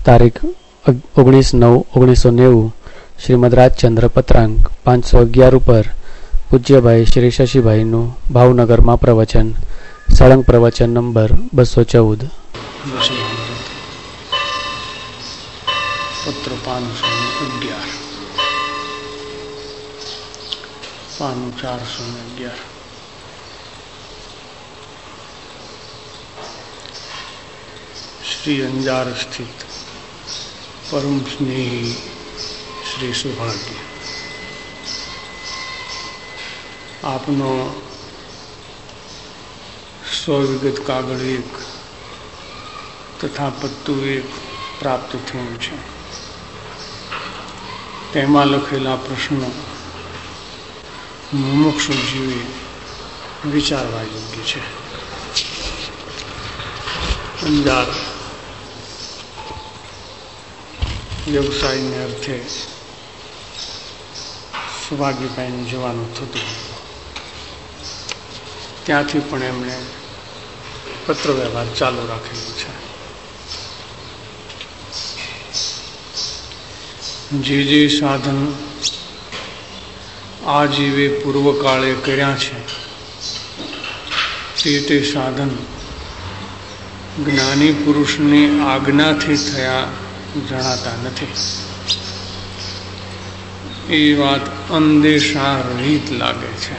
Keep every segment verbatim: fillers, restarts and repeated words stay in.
તારીખ ઓગણીસ નવ ઓગણીસો નેવું શ્રીમદ રાજચંદ્ર પત્રાંક પાંચસો અગિયાર ઉપર પૂજ્યભાઈ શ્રી શશીભાઈનું ભાવનગરમાં પ્રવચન, સળંગ પ્રવચન નંબર બસો ચૌદ. પત્ર પાંચસો અગિયાર પાનું ચારસો ને અગિયાર. શ્રી અંજાર સ્થિત પરમ સ્નેહી શ્રી સુભાગ્ય, આપનો સો વિગત કાગળ એક તથા પત્તું એક પ્રાપ્ત થયું છે. તેમાં લખેલા પ્રશ્નો મુમુક્ષુ જીવે વિચારવા યોગ્ય છે. અંજાર વ્યવસાયને અર્થે સુભાગ્યભાઈને જવાનું થતું, ત્યાંથી પણ એમણે પત્ર વ્યવહાર ચાલુ રાખેલો છે. જે જે સાધન આ જીવે પૂર્વકાળે કર્યા છે તે તે સાધન જ્ઞાની પુરુષની આજ્ઞાથી થયા જણાતા નથી. એ વાત અંદેશા રહિત લાગે છે.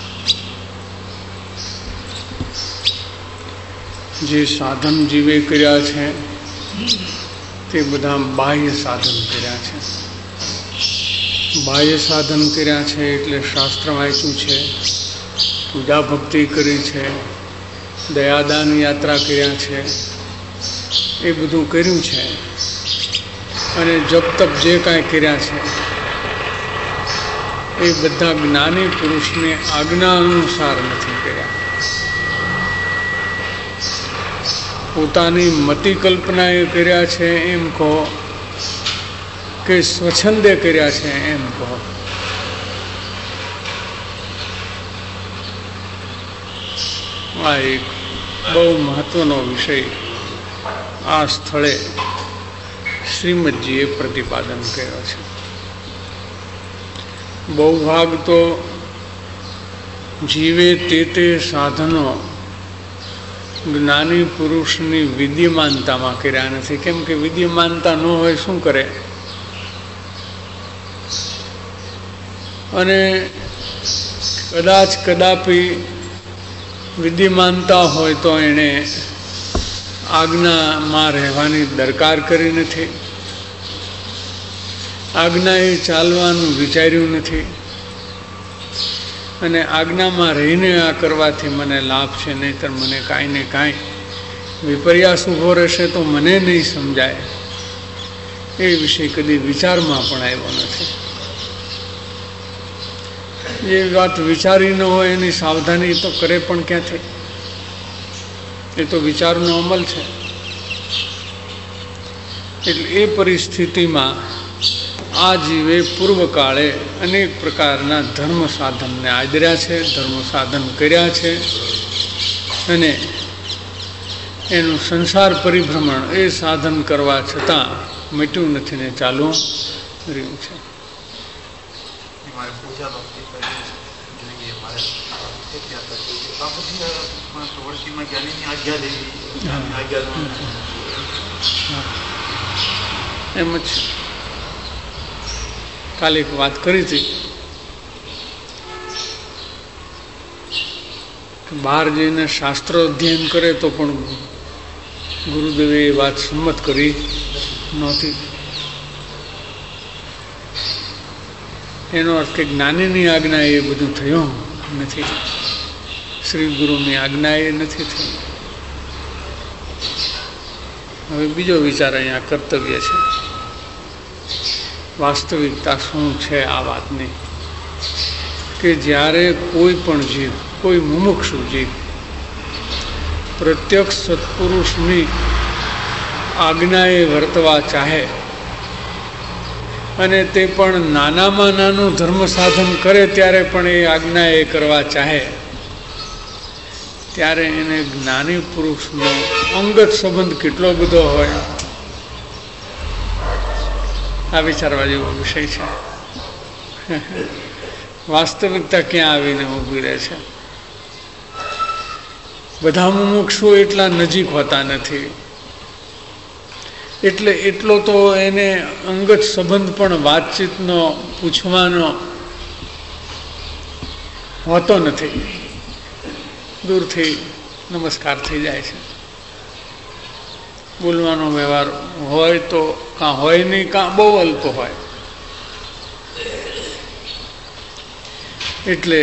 જે સાધન જીવે કર્યા છે તે બધા બાહ્ય સાધન કર્યા છે. બાહ્ય સાધન કર્યા છે એટલે શાસ્ત્ર વાંચ્યું છે, પૂજા ભક્તિ કરી છે, દયાદાન યાત્રા કર્યા છે, એ બધું કર્યું છે. અને જપ તપ જે કાંઈ કર્યા છે એ બધા જ્ઞાની પુરુષને આજ્ઞા અનુસાર નથી કર્યા. પોતાની મતિ કલ્પનાએ કર્યા છે એમ કહો કે સ્વચ્છંદે કર્યા છે એમ કહો, આ એક બહુ મહત્વનો વિષય આ સ્થળે શ્રીમદજીએ પ્રતિપાદન કર્યો છે. બહુ ભાગ તો જીવે તે તે સાધનો જ્ઞાની પુરુષની વિદ્યમાનતામાં કર્યા નથી. કેમ કે વિદ્યમાનતા ન હોય શું કરે? અને કદાચ કદાપી વિદ્યમાનતા હોય તો એણે આજ્ઞામાં રહેવાની દરકાર કરી નથી, આજ્ઞાએ ચાલવાનું વિચાર્યું નથી, અને આજ્ઞામાં રહીને આ કરવાથી મને લાભ છે, નહીંતર મને કાંઈ ને કાંઈ વિપર્યાસ ઊભો રહેશે તો મને નહીં સમજાય, એ વિશે કદી વિચારમાં પણ આવ્યો નથી. જે વાત વિચારી ન હોય એની સાવધાની તો કરે પણ ક્યાંથી? એ તો વિચારનો અમલ છે. એટલે એ પરિસ્થિતિમાં આ જીવે પૂર્વકાળે અનેક પ્રકારના ધર્મ સાધનને આદર્યા છે, ધર્મ સાધન કર્યા છે, અને એનું સંસાર પરિભ્રમણ એ સાધન કરવા છતાં મટ્યું નથી ને ચાલુ રહ્યું છે. એમ જ કાલે એક વાત કરી હતી કે બહાર જઈને શાસ્ત્ર અધ્યયન કરે તો પણ ગુરુદેવે એ વાત સંમત કરી નહોતી. એનો અર્થ કે જ્ઞાનીની આજ્ઞા એ બધું થયું નથી, શ્રી ગુરુની આજ્ઞા એ નથી થઈ. હવે બીજો વિચાર અહીંયા કર્તવ્ય છે. વાસ્તવિકતા શું છે આ વાતની? કે જ્યારે કોઈ પણ જીવ, કોઈ મુમુક્ષુ જીવ પ્રત્યક્ષ સત્પુરુષની આજ્ઞાએ વર્તવા ચાહે અને તે પણ નાનામાં નાનું ધર્મ સાધન કરે ત્યારે પણ એ આજ્ઞા એ કરવા ચાહે, ત્યારે એને જ્ઞાની પુરુષનો અંગત સંબંધ કેટલો બધો હોય આ વિચારવા જેવો વિષય છે. વાસ્તવિકતા ક્યાં આવીને ઊભી રહે છે. બધા મુમુક્ષુ એટલા નજીક હોતા નથી, એટલે એટલો તો એને અંગત સંબંધ પણ વાતચીતનો પૂછવાનો હોતો નથી. દૂરથી નમસ્કાર થઈ જાય છે. બોલવાનો વ્યવહાર હોય તો કાં હોય નહીં, કાં બહુ અલ્પ હોય. એટલે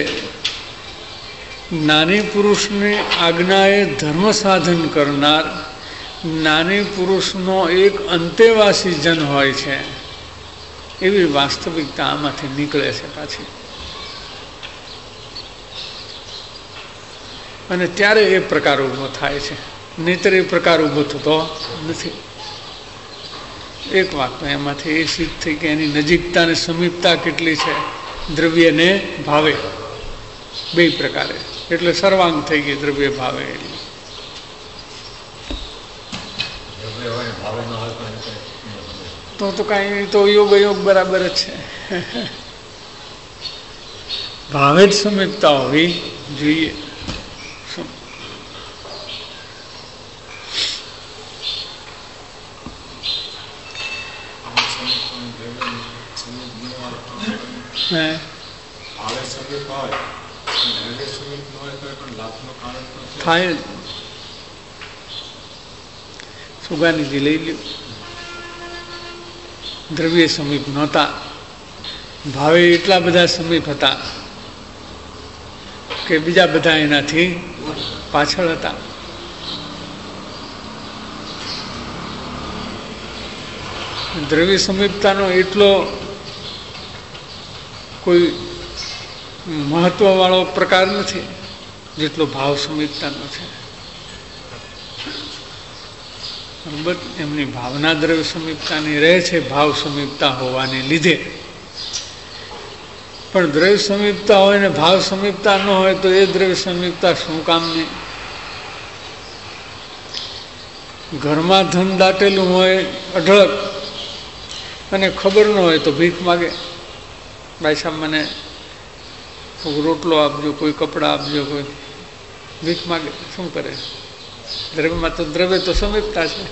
જ્ઞાની પુરુષની આજ્ઞાએ ધર્મ સાધન કરનાર જ્ઞાની પુરુષનો એક અંતેવાસી જન હોય છે, એવી વાસ્તવિકતા આમાંથી નીકળે છે પાછી. અને ત્યારે એ પ્રકાર ઊભો થાય છે, નહીતર એ પ્રકાર ઊભો થતો નથી. એક વાત તો એમાંથી એ સિદ્ધ થઈ કે એની નજીકતા અને સમીપતા કેટલી છે, દ્રવ્યને ભાવે બે પ્રકારે. એટલે સર્વાંગ થઈ ગઈ દ્રવ્ય ભાવે. એટલે તો તો કાંઈ તો યોગ યોગ બરાબર જ છે. ભાવે જ સમીપતા હોવી જોઈએ. થાય સુગાનીથી લઈ લ્યો. દ્રવ્ય સમીપ નહોતા, ભાવે એટલા બધા સમીપ હતા કે બીજા બધા એનાથી પાછળ હતા. દ્રવ્ય સમીપતાનો એટલો કોઈ મહત્વવાળો પ્રકાર નથી જેટલો ભાવ સમીપતાનો છે. બરાબર, એમની ભાવના દ્રવ્ય સમીપતાની રહે છે, ભાવ સમીપતા હોવાને લીધે. પણ દ્રવ્ય સમીપતા હોય ને ભાવ સમીપતા ન હોય તો એ દ્રવ્ય સમીપતા શું કામની? ઘરમાં ધન દાટેલું હોય અઢળક અને ખબર ન હોય તો ભીખ માગે, ભાઈ સાહેબ મને કોઈ રોટલો આપજો, કોઈ કપડાં આપજો, કોઈ ભીખ માગે. શું કરે? દ્રવ્યમાં તો દ્રવ્ય તો સમીપતા છે.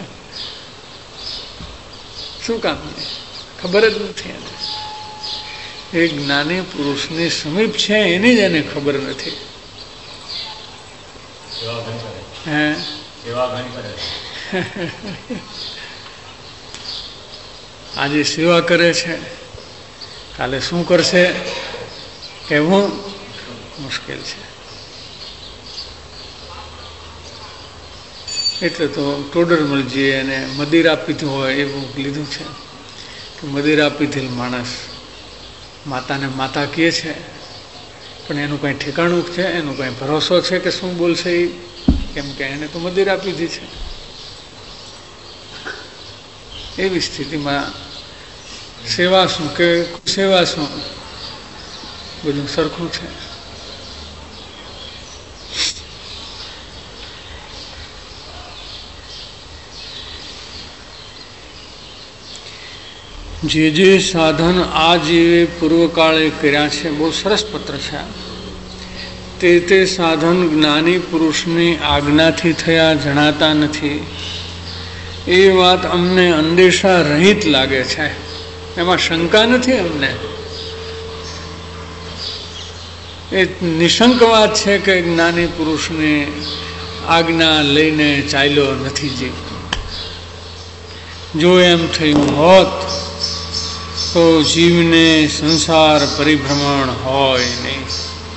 શું કામ? ખબર જ નથી એને. એ જ્ઞાની પુરુષની સમીપ છે એની જ એને ખબર નથી. હે આજે સેવા કરે છે, કાલે શું કરશે કહેવું મુશ્કેલ છે. એટલે તો ટોડરમલજીએ એને મદિરા પીધું હોય એવું લીધું છે કે મદિરા પીધેલ માણસ માતાને માતા કહે છે, પણ એનું કંઈ ઠેકાણું છે, એનું કંઈ ભરોસો છે કે શું બોલશે એ? કેમ કે એને તો મદિરા પીધી છે. એવી સ્થિતિમાં સેવા શું કે સેવા શું, બધું સરખું છે. જે જે સાધન આ જીવે પૂર્વકાળે કર્યા છે, બહુ સરસ પત્ર છે. તે તે સાધન જ્ઞાની પુરુષની આજ્ઞાથી થયા જણાતા નથી. એ વાત અમને અંદેશા રહિત લાગે છે, એમાં શંકા નથી અમને. એ નિશંક વાત છે કે જ્ઞાની પુરુષની આજ્ઞા લઈને ચાલ્યો નથી જીવતો. જો એમ થયું હોત તો જીવને સંસાર પરિભ્રમણ હોય નહીં.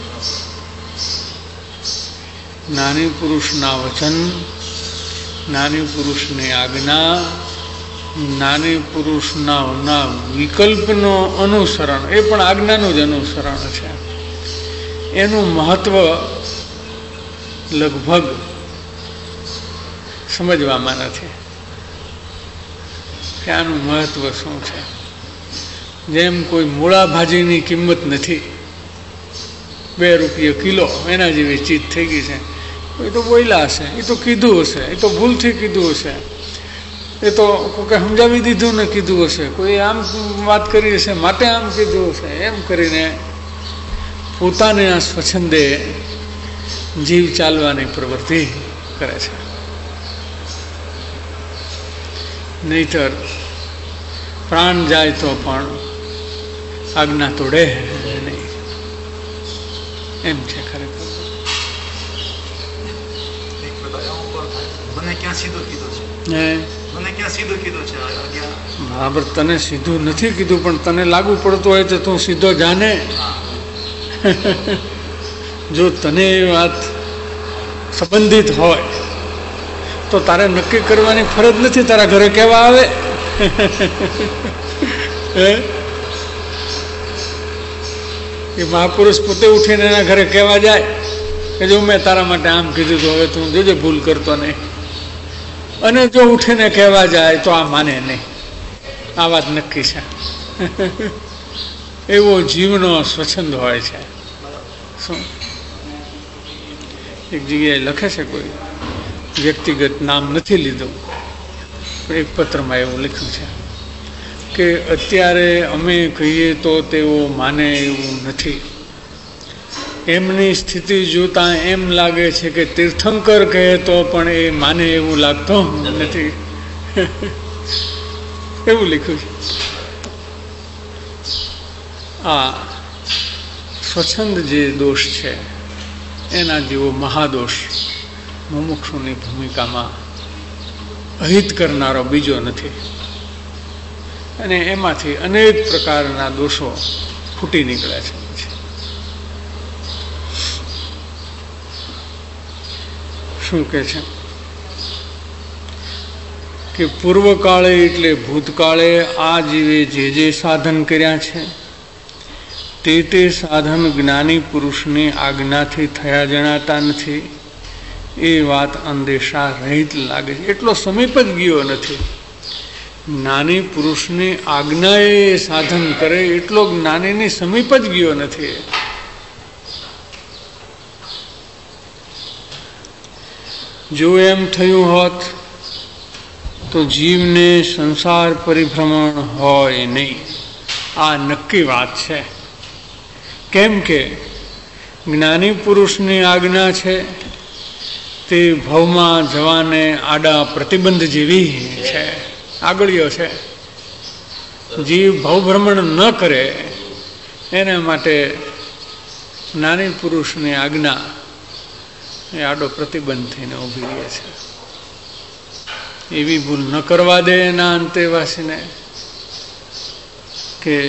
જ્ઞાની પુરુષના વચન, જ્ઞાની પુરુષની આજ્ઞા, જ્ઞાની પુરુષના વિકલ્પનો અનુસરણ, એ પણ આજ્ઞાનું જ અનુસરણ છે. એનું મહત્વ લગભગ સમજવામાં નથી કે આનું મહત્વ શું છે. જેમ કોઈ મૂળા ભાજીની કિંમત નથી, બે રૂપિયા કિલો, એના જેવી ચીજ થઈ ગઈ છે. એ તો બોલ્યા હશે, એ તો કીધું હશે, એ તો ભૂલથી કીધું હશે. એ તો કોઈ સમજાવી દીધું ને કીધું હશે, કોઈ આમ વાત કરી હશે માટે આમ કીધું હશે, એમ કરીને પોતાને આ સ્વચ્છંદે જીવ ચાલવાની પ્રવૃત્તિ કરે છે. નહીતર પ્રાણ જાય તો પણ આજ્ઞા તોડે નહીં, એમ છે ખરેખર. બરાબર, તને સીધું નથી કીધું પણ તને લાગુ પડતું હોય તો તું સીધો જાને. જો તને એ વાત સંબંધિત હોય તો તારે નક્કી કરવાની ફરજ નથી, તારા ઘરે કેવા આવે. એ મહાપુરુષ પોતે ઉઠીને એના ઘરે કહેવા જાય કે જો મેં તારા માટે આમ કીધું તો હવે તું જોજે ભૂલ કરતો નહીં. અને જો ઉઠીને કહેવા જાય તો આ માને નહીં, આ વાત નક્કી છે. એવો જીવનો સ્વચ્છંદ હોય છે. શું એક જગ્યાએ લખે છે, કોઈ વ્યક્તિગત નામ નથી લીધું, પણ એક પત્રમાં એવું લખ્યું છે કે અત્યારે અમે કહીએ તો તેઓ માને એવું નથી. એમની સ્થિતિ જોતા એમ લાગે છે કે તીર્થંકર કહે તો પણ એ માને એવું લાગતું નથી. એવું લખ્યું છે. આ સ્વચ્છંદ જે દોષ છે એના જેવો મહાદોષ મુમુક્ષુની ભૂમિકામાં અહિત કરનારો બીજો નથી. અને એમાંથી અનેક પ્રકારના દોષો ફૂટી નીકળે છે. શું કહે છે કે પૂર્વકાળે એટલે ભૂતકાળે આ જીવે જે જે સાધન કર્યા છે તે તે સાધન જ્ઞાની પુરુષની આજ્ઞાથી થયા જણાતા નથી. એ વાત અંદેશા રહિત લાગે છે. એટલો સમીપ જ ગયો નથી. જ્ઞાની પુરુષની આજ્ઞાએ સાધન કરે એટલો જ્ઞાનીની સમીપ જ ગયો નથી. જો એમ થયું હોત તો જીવને સંસાર પરિભ્રમણ હોય નહીં. આ નક્કી વાત છે. કેમ કે જ્ઞાની પુરુષની આજ્ઞા છે તે ભવમાં જવાને આડા પ્રતિબંધ જેવી છે, આગળ્યો છે. જીવ ભવભ્રમણ ન કરે એના માટે જ્ઞાની પુરુષની આજ્ઞા એ આડો પ્રતિબંધ થઈને ઊભી રહે છે. એવી ભૂલ ન કરવા દે એના અંતેવાસીને કે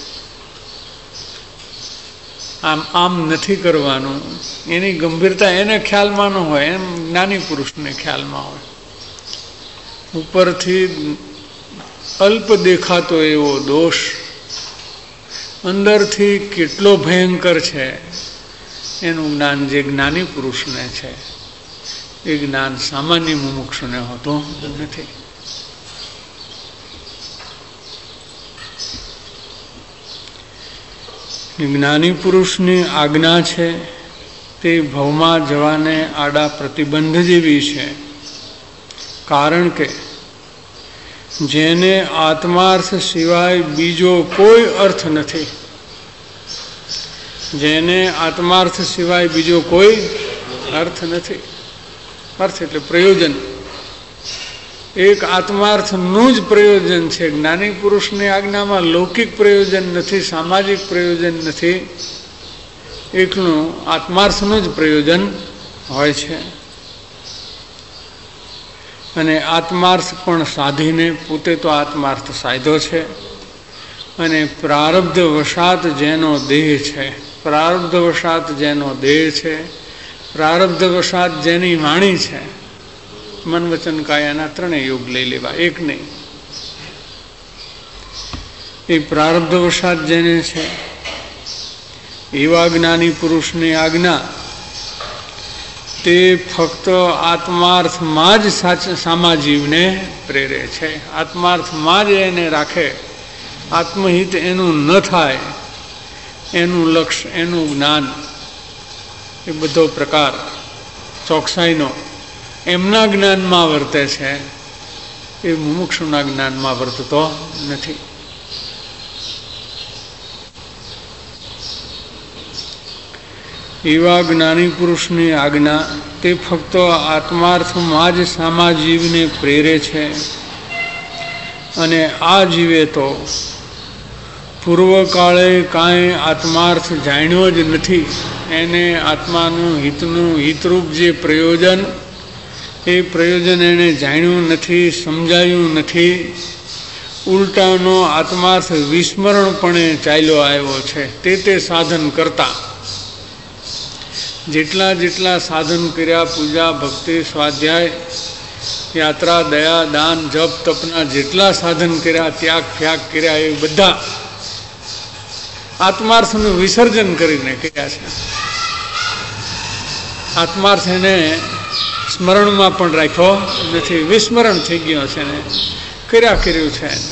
આમ આમ નથી કરવાનું. એની ગંભીરતા એને ખ્યાલમાં ન હોય, એમ જ્ઞાની પુરુષને ખ્યાલમાં હોય. ઉપરથી અલ્પ દેખાતો એવો દોષ અંદરથી કેટલો ભયંકર છે એનું જ્ઞાન જે જ્ઞાની પુરુષને છે એ જ્ઞાન સામાન્ય મુમુક્ષુને હોતું નથી. જ્ઞાની પુરુષની આજ્ઞા છે તે ભવમાં જવાને આડા પ્રતિબંધ જેવી છે. કારણ કે જેને આત્માર્થ સિવાય બીજો કોઈ અર્થ નથી. જેને આત્માર્થ સિવાય બીજો કોઈ અર્થ નથી. અર્થ એટલે પ્રયોજન. એક આત્માર્થનું જ પ્રયોજન છે. જ્ઞાની પુરુષની આજ્ઞામાં લૌકિક પ્રયોજન નથી, સામાજિક પ્રયોજન નથી. એકલું આત્માર્થનું જ પ્રયોજન હોય છે. અને આત્માર્થ પણ સાધીને પોતે તો આત્માર્થ સાધ્યો છે. અને પ્રારબ્ધ વશાત જેનો દેહ છે, પ્રારબ્ધ વશાત જેનો દેહ છે, પ્રારબ્ધ વશાત જેની વાણી છે, મન વચન કાયાના ત્રણેય યોગ લઈ લેવા, એક નહીં. એ પ્રારબ્ધ વશાત જેને છે એવા જ્ઞાની પુરુષની આજ્ઞા તે ફક્ત આત્માર્થમાં જ સામાજીવને પ્રેરે છે. આત્માર્થમાં જ એને રાખે. આત્મહિત એનું ન થાય એનું લક્ષ્ય, એનું જ્ઞાન, એ બધો પ્રકાર ચોકસાઈનો એમના જ્ઞાનમાં વર્તે છે. એ મુમુક્ષુના જ્ઞાનમાં વર્તતો નથી. એવા જ્ઞાની પુરુષની આજ્ઞા તે ફક્ત આત્માર્થમાં જ સામા જીવને પ્રેરે છે, અને આ જીવે તો પૂર્વકાળે કાંઈ આત્માર્થ જાણ્યો જ નથી. એને આત્માનું હિતનું હિતરૂપ જે પ્રયોજન, એ પ્રયોજન એને જાણ્યું નથી, સમજાયું નથી. ઉલટાનો આત્માર્થ વિસ્મરણપણે ચાલ્યો આવ્યો છે. તે તે સાધન કરતા જેટલા જેટલા સાધન કર્યા, પૂજા, ભક્તિ, સ્વાધ્યાય, યાત્રા, દયા, દાન, જપ, તપના જેટલા સાધન કર્યા, ત્યાગ ત્યાગ કર્યા, એ બધા આત્માર્થનું વિસર્જન કરીને કર્યા છે. આત્માર્થ એને સ્મરણમાં પણ રાખ્યો નથી, વિસ્મરણ થઈ ગયો છે ને કર્યા કર્યું છે એને.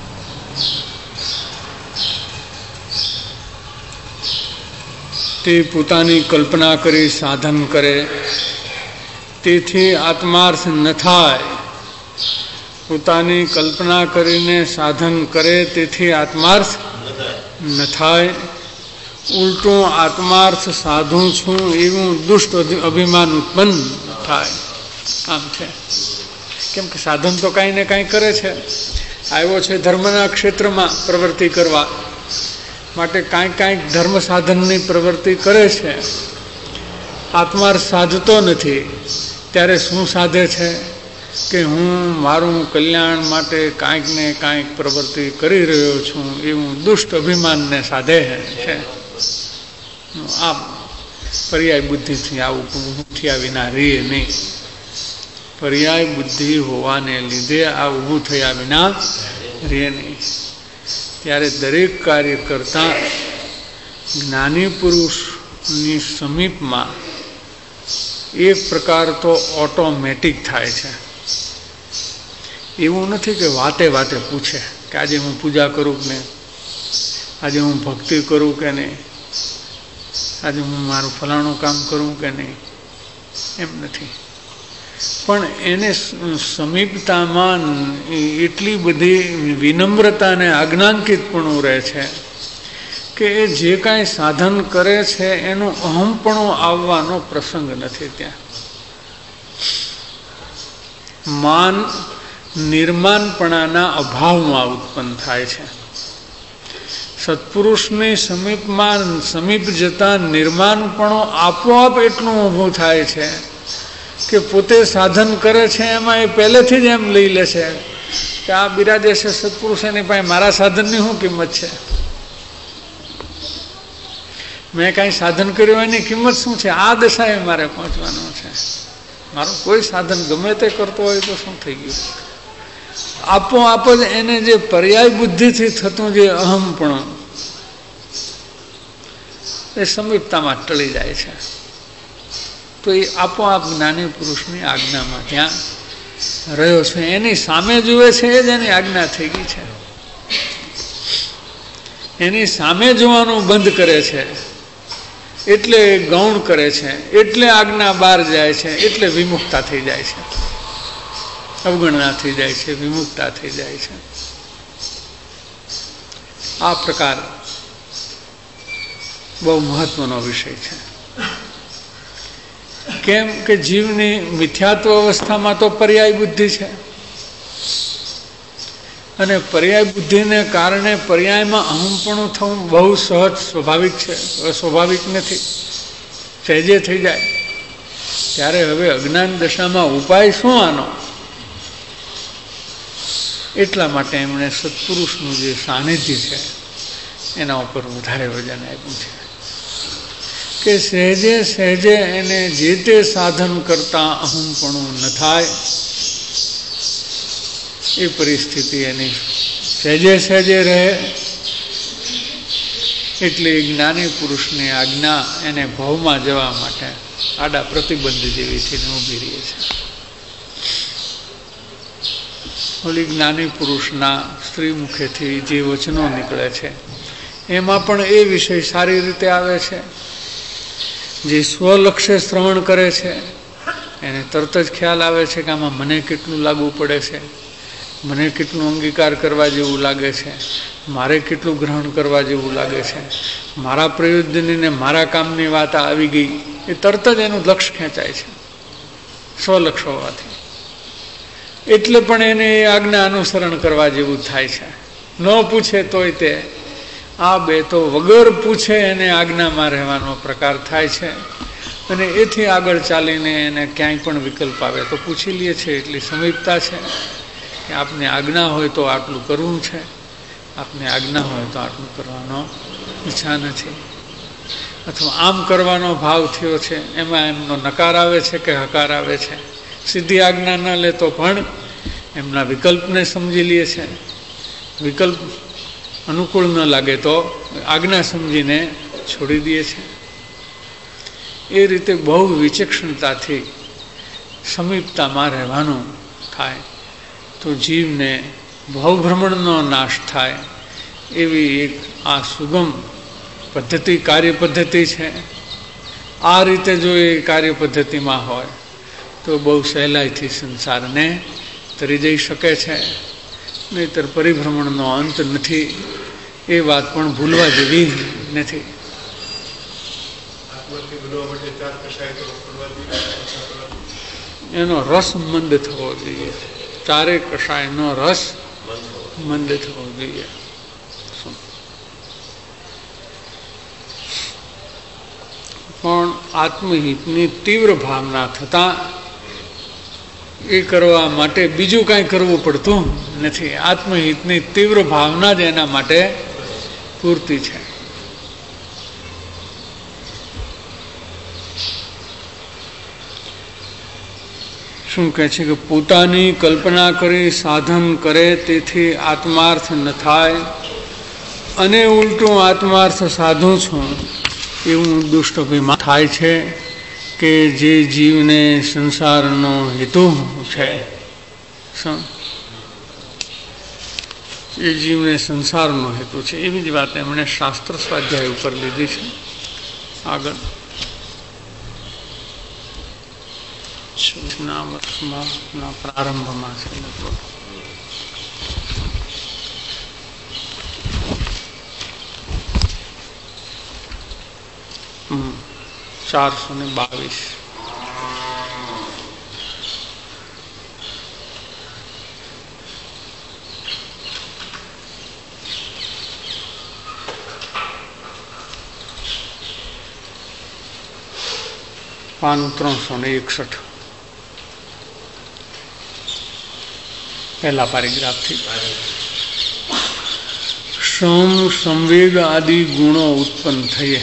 તે પોતાની કલ્પના કરી સાધન કરે, તેથી આત્માર્થ ન થાય. પોતાની કલ્પના કરીને સાધન કરે તેથી આત્માર્થ ન થાય. ઉલટું આત્માર્થ સાધું છું એવું દુષ્ટ અભિમાન ઉત્પન્ન થાય. આમ છે. કેમ કે સાધન તો કાંઈ ને કાંઈ કરે છે. આવ્યો છે ધર્મના ક્ષેત્રમાં પ્રવૃત્તિ કરવા માટે, કાંઈક કાંઈક ધર્મ સાધનની પ્રવૃત્તિ કરે છે. આત્માર્થ સાધતો નથી. ત્યારે શું સાધે છે કે હું મારું કલ્યાણ માટે કાંઈક ને કાંઈક પ્રવૃત્તિ કરી રહ્યો છું એવું દુષ્ટ અભિમાનને સાધે છે. આમ પર્યાય બુદ્ધિથી આવું થયા વિના રહે નહીં. પર્યાય બુદ્ધિ હોવાને લીધે આ ઊભું થયા વિના રહે નહીં. ત્યારે દરેક કાર્ય કરતા જ્ઞાની પુરુષની સમીપમાં એક પ્રકાર તો ઓટોમેટિક થાય છે. એવું નથી કે વાતે વાતે પૂછે કે આજે હું પૂજા કરું કે નહીં, આજે હું ભક્તિ કરું કે નહીં, આજે હું મારું ફલાણું કામ કરું કે નહીં. એમ નથી. પણ એને સમીપતામાં એટલી બધી વિનમ્રતા અને આજ્ઞાંકિતપણું રહે છે કે એ જે કાંઈ સાધન કરે છે એનું અહમપણું આવવાનો પ્રસંગ નથી ત્યાં. માન નિર્માણપણાના અભાવમાં ઉત્પન્ન થાય છે. સત્પુરુષની સમીપમાં સમીપ જતા નિર્માણપણો આપોઆપ એટલું ઊભું થાય છે કે પોતે સાધન કરે છે એમાં એ પહેલેથી જ એમ લઈ લે છે કે આ બિરાજે છે સત્પુરુષ, એની પાસે મારા સાધનની શું કિંમત છે? મેં કાંઈ સાધન કર્યું એની કિંમત શું છે? આ દશાએ મારે પહોંચવાનું છે. મારું કોઈ સાધન ગમે તે કરતો હોય તો શું થઈ ગયું? આપોઆપ જ એને જે પર્યાય બુદ્ધિથી થતું જે અહમપણું એ સમીપતામાં ટળી જાય છે. તો એ આપોઆપ જ્ઞાની પુરુષની આજ્ઞામાં ત્યાં રહ્યો છે. એની સામે જુએ છે એ જ એની આજ્ઞા થઈ ગઈ છે. એની સામે જોવાનું બંધ કરે છે એટલે ગૌણ કરે છે, એટલે આજ્ઞા બહાર જાય છે, એટલે વિમુખતા થઈ જાય છે, અવગણના થઈ જાય છે, વિમુખતા થઈ જાય છે. આ પ્રકાર બહુ મહત્વનો વિષય છે. કેમ કે જીવની મિથ્યાત્વ અવસ્થામાં તો પર્યાય બુદ્ધિ છે, અને પર્યાય બુદ્ધિને કારણે પર્યાયમાં અહમપણું થવું બહુ સહજ સ્વાભાવિક છે, સ્વાભાવિક નથી, સહેજે થઈ જાય. ત્યારે હવે અજ્ઞાન દશામાં ઉપાય શું આનો? એટલા માટે એમણે સત્પુરુષનું જે સાનિધ્ય છે એના ઉપર વધારે વજન આપ્યું છે કે સહેજે સહેજે એને જે તે સાધન કરતા અહમપણું ન થાય. એ પરિસ્થિતિ એની સહેજે સહેજે રહે. એટલે જ્ઞાની પુરુષની આજ્ઞા એને ભાવમાં જવા માટે આડા પ્રતિબંધ જેવી થઈને ઊભી રહી છે. ઓલી જ્ઞાની પુરુષના સ્ત્રી મુખેથી જે વચનો નીકળે છે એમાં પણ એ વિષય સારી રીતે આવે છે. જે સ્વલક્ષ્ય શ્રવણ કરે છે એને તરત જ ખ્યાલ આવે છે કે આમાં મને કેટલું લાગુ પડે છે, મને કેટલું અંગીકાર કરવા જેવું લાગે છે, મારે કેટલું ગ્રહણ કરવા જેવું લાગે છે, મારા પ્રયોજનની ને મારા કામની વાત આવી ગઈ, એ તરત જ એનું લક્ષ્ય ખેંચાય છે સ્વલક્ષ હોવાથી. એટલે પણ એને એ આજ્ઞા અનુસરણ કરવા જેવું થાય છે. ન પૂછે તોય તે આ બે તો વગર પૂછે એને આજ્ઞામાં રહેવાનો પ્રકાર થાય છે. અને એથી આગળ ચાલીને એને ક્યાંય પણ વિકલ્પ આવે તો પૂછી લે છે. એટલી સમીપતા છે કે આપને આજ્ઞા હોય તો આટલું કરવું છે, આપને આજ્ઞા હોય તો આટલું કરવાનો ઈચ્છા નથી, અથવા આમ કરવાનો ભાવ થયો છે, એમાં એમનો નકાર આવે છે કે હકાર આવે છે. સીધી આજ્ઞા ન લેતો પણ એમના વિકલ્પને સમજી લે છે. વિકલ્પ અનુકૂળ ન લાગે તો આજ્ઞા સમજીને છોડી દે છે. એ રીતે બહુ વિચક્ષણતાથી સમીપતામાં રહેવાનું થાય તો જીવને ભવભ્રમણનો નાશ થાય એવી એક આ સુગમ પદ્ધતિ, કાર્ય પદ્ધતિ છે. આ રીતે જો એ કાર્ય પદ્ધતિમાં હોય તો બહુ સહેલાઈથી સંસારને તરી જઈ શકે છે. નહીંતર પરિભ્રમણનો અંત નથી, એ વાત પણ ભૂલવા જેવી નથી. એનો રસ મંદ થવો જોઈએ. ચારે કષાયનો રસ મંદ થવો જોઈએ. પણ આત્મહિતની તીવ્ર ભાવના થતાં એ કરવા માટે બીજું કાંઈ કરવું પડતું નથી. આત્મહિતની તીવ્ર ભાવના જ એના માટે પૂરતી છે. શું કહે છે કે પોતાની કલ્પના કરી સાધન કરે તેથી આત્માર્થ ન થાય, અને ઉલટું આત્માર્થ સાધું છું એવું દુષ્ટ અભિમાન થાય છે કે જે જીવને સંસારનો હેતુ છે, એ જીવને સંસારનો હેતુ છે. એવી જ વાત એમણે શાસ્ત્ર સ્વાધ્યાય ઉપર લીધી છે. આગળ ના વર્ષમાં ના પ્રારંભમાં છે. ચારસો ને બાવીસ પાન ત્રણસો ને એકસઠ પહેલા પેરેગ્રાફથી. શ્રમ સંવેગ આદિ ગુણો ઉત્પન્ન થયે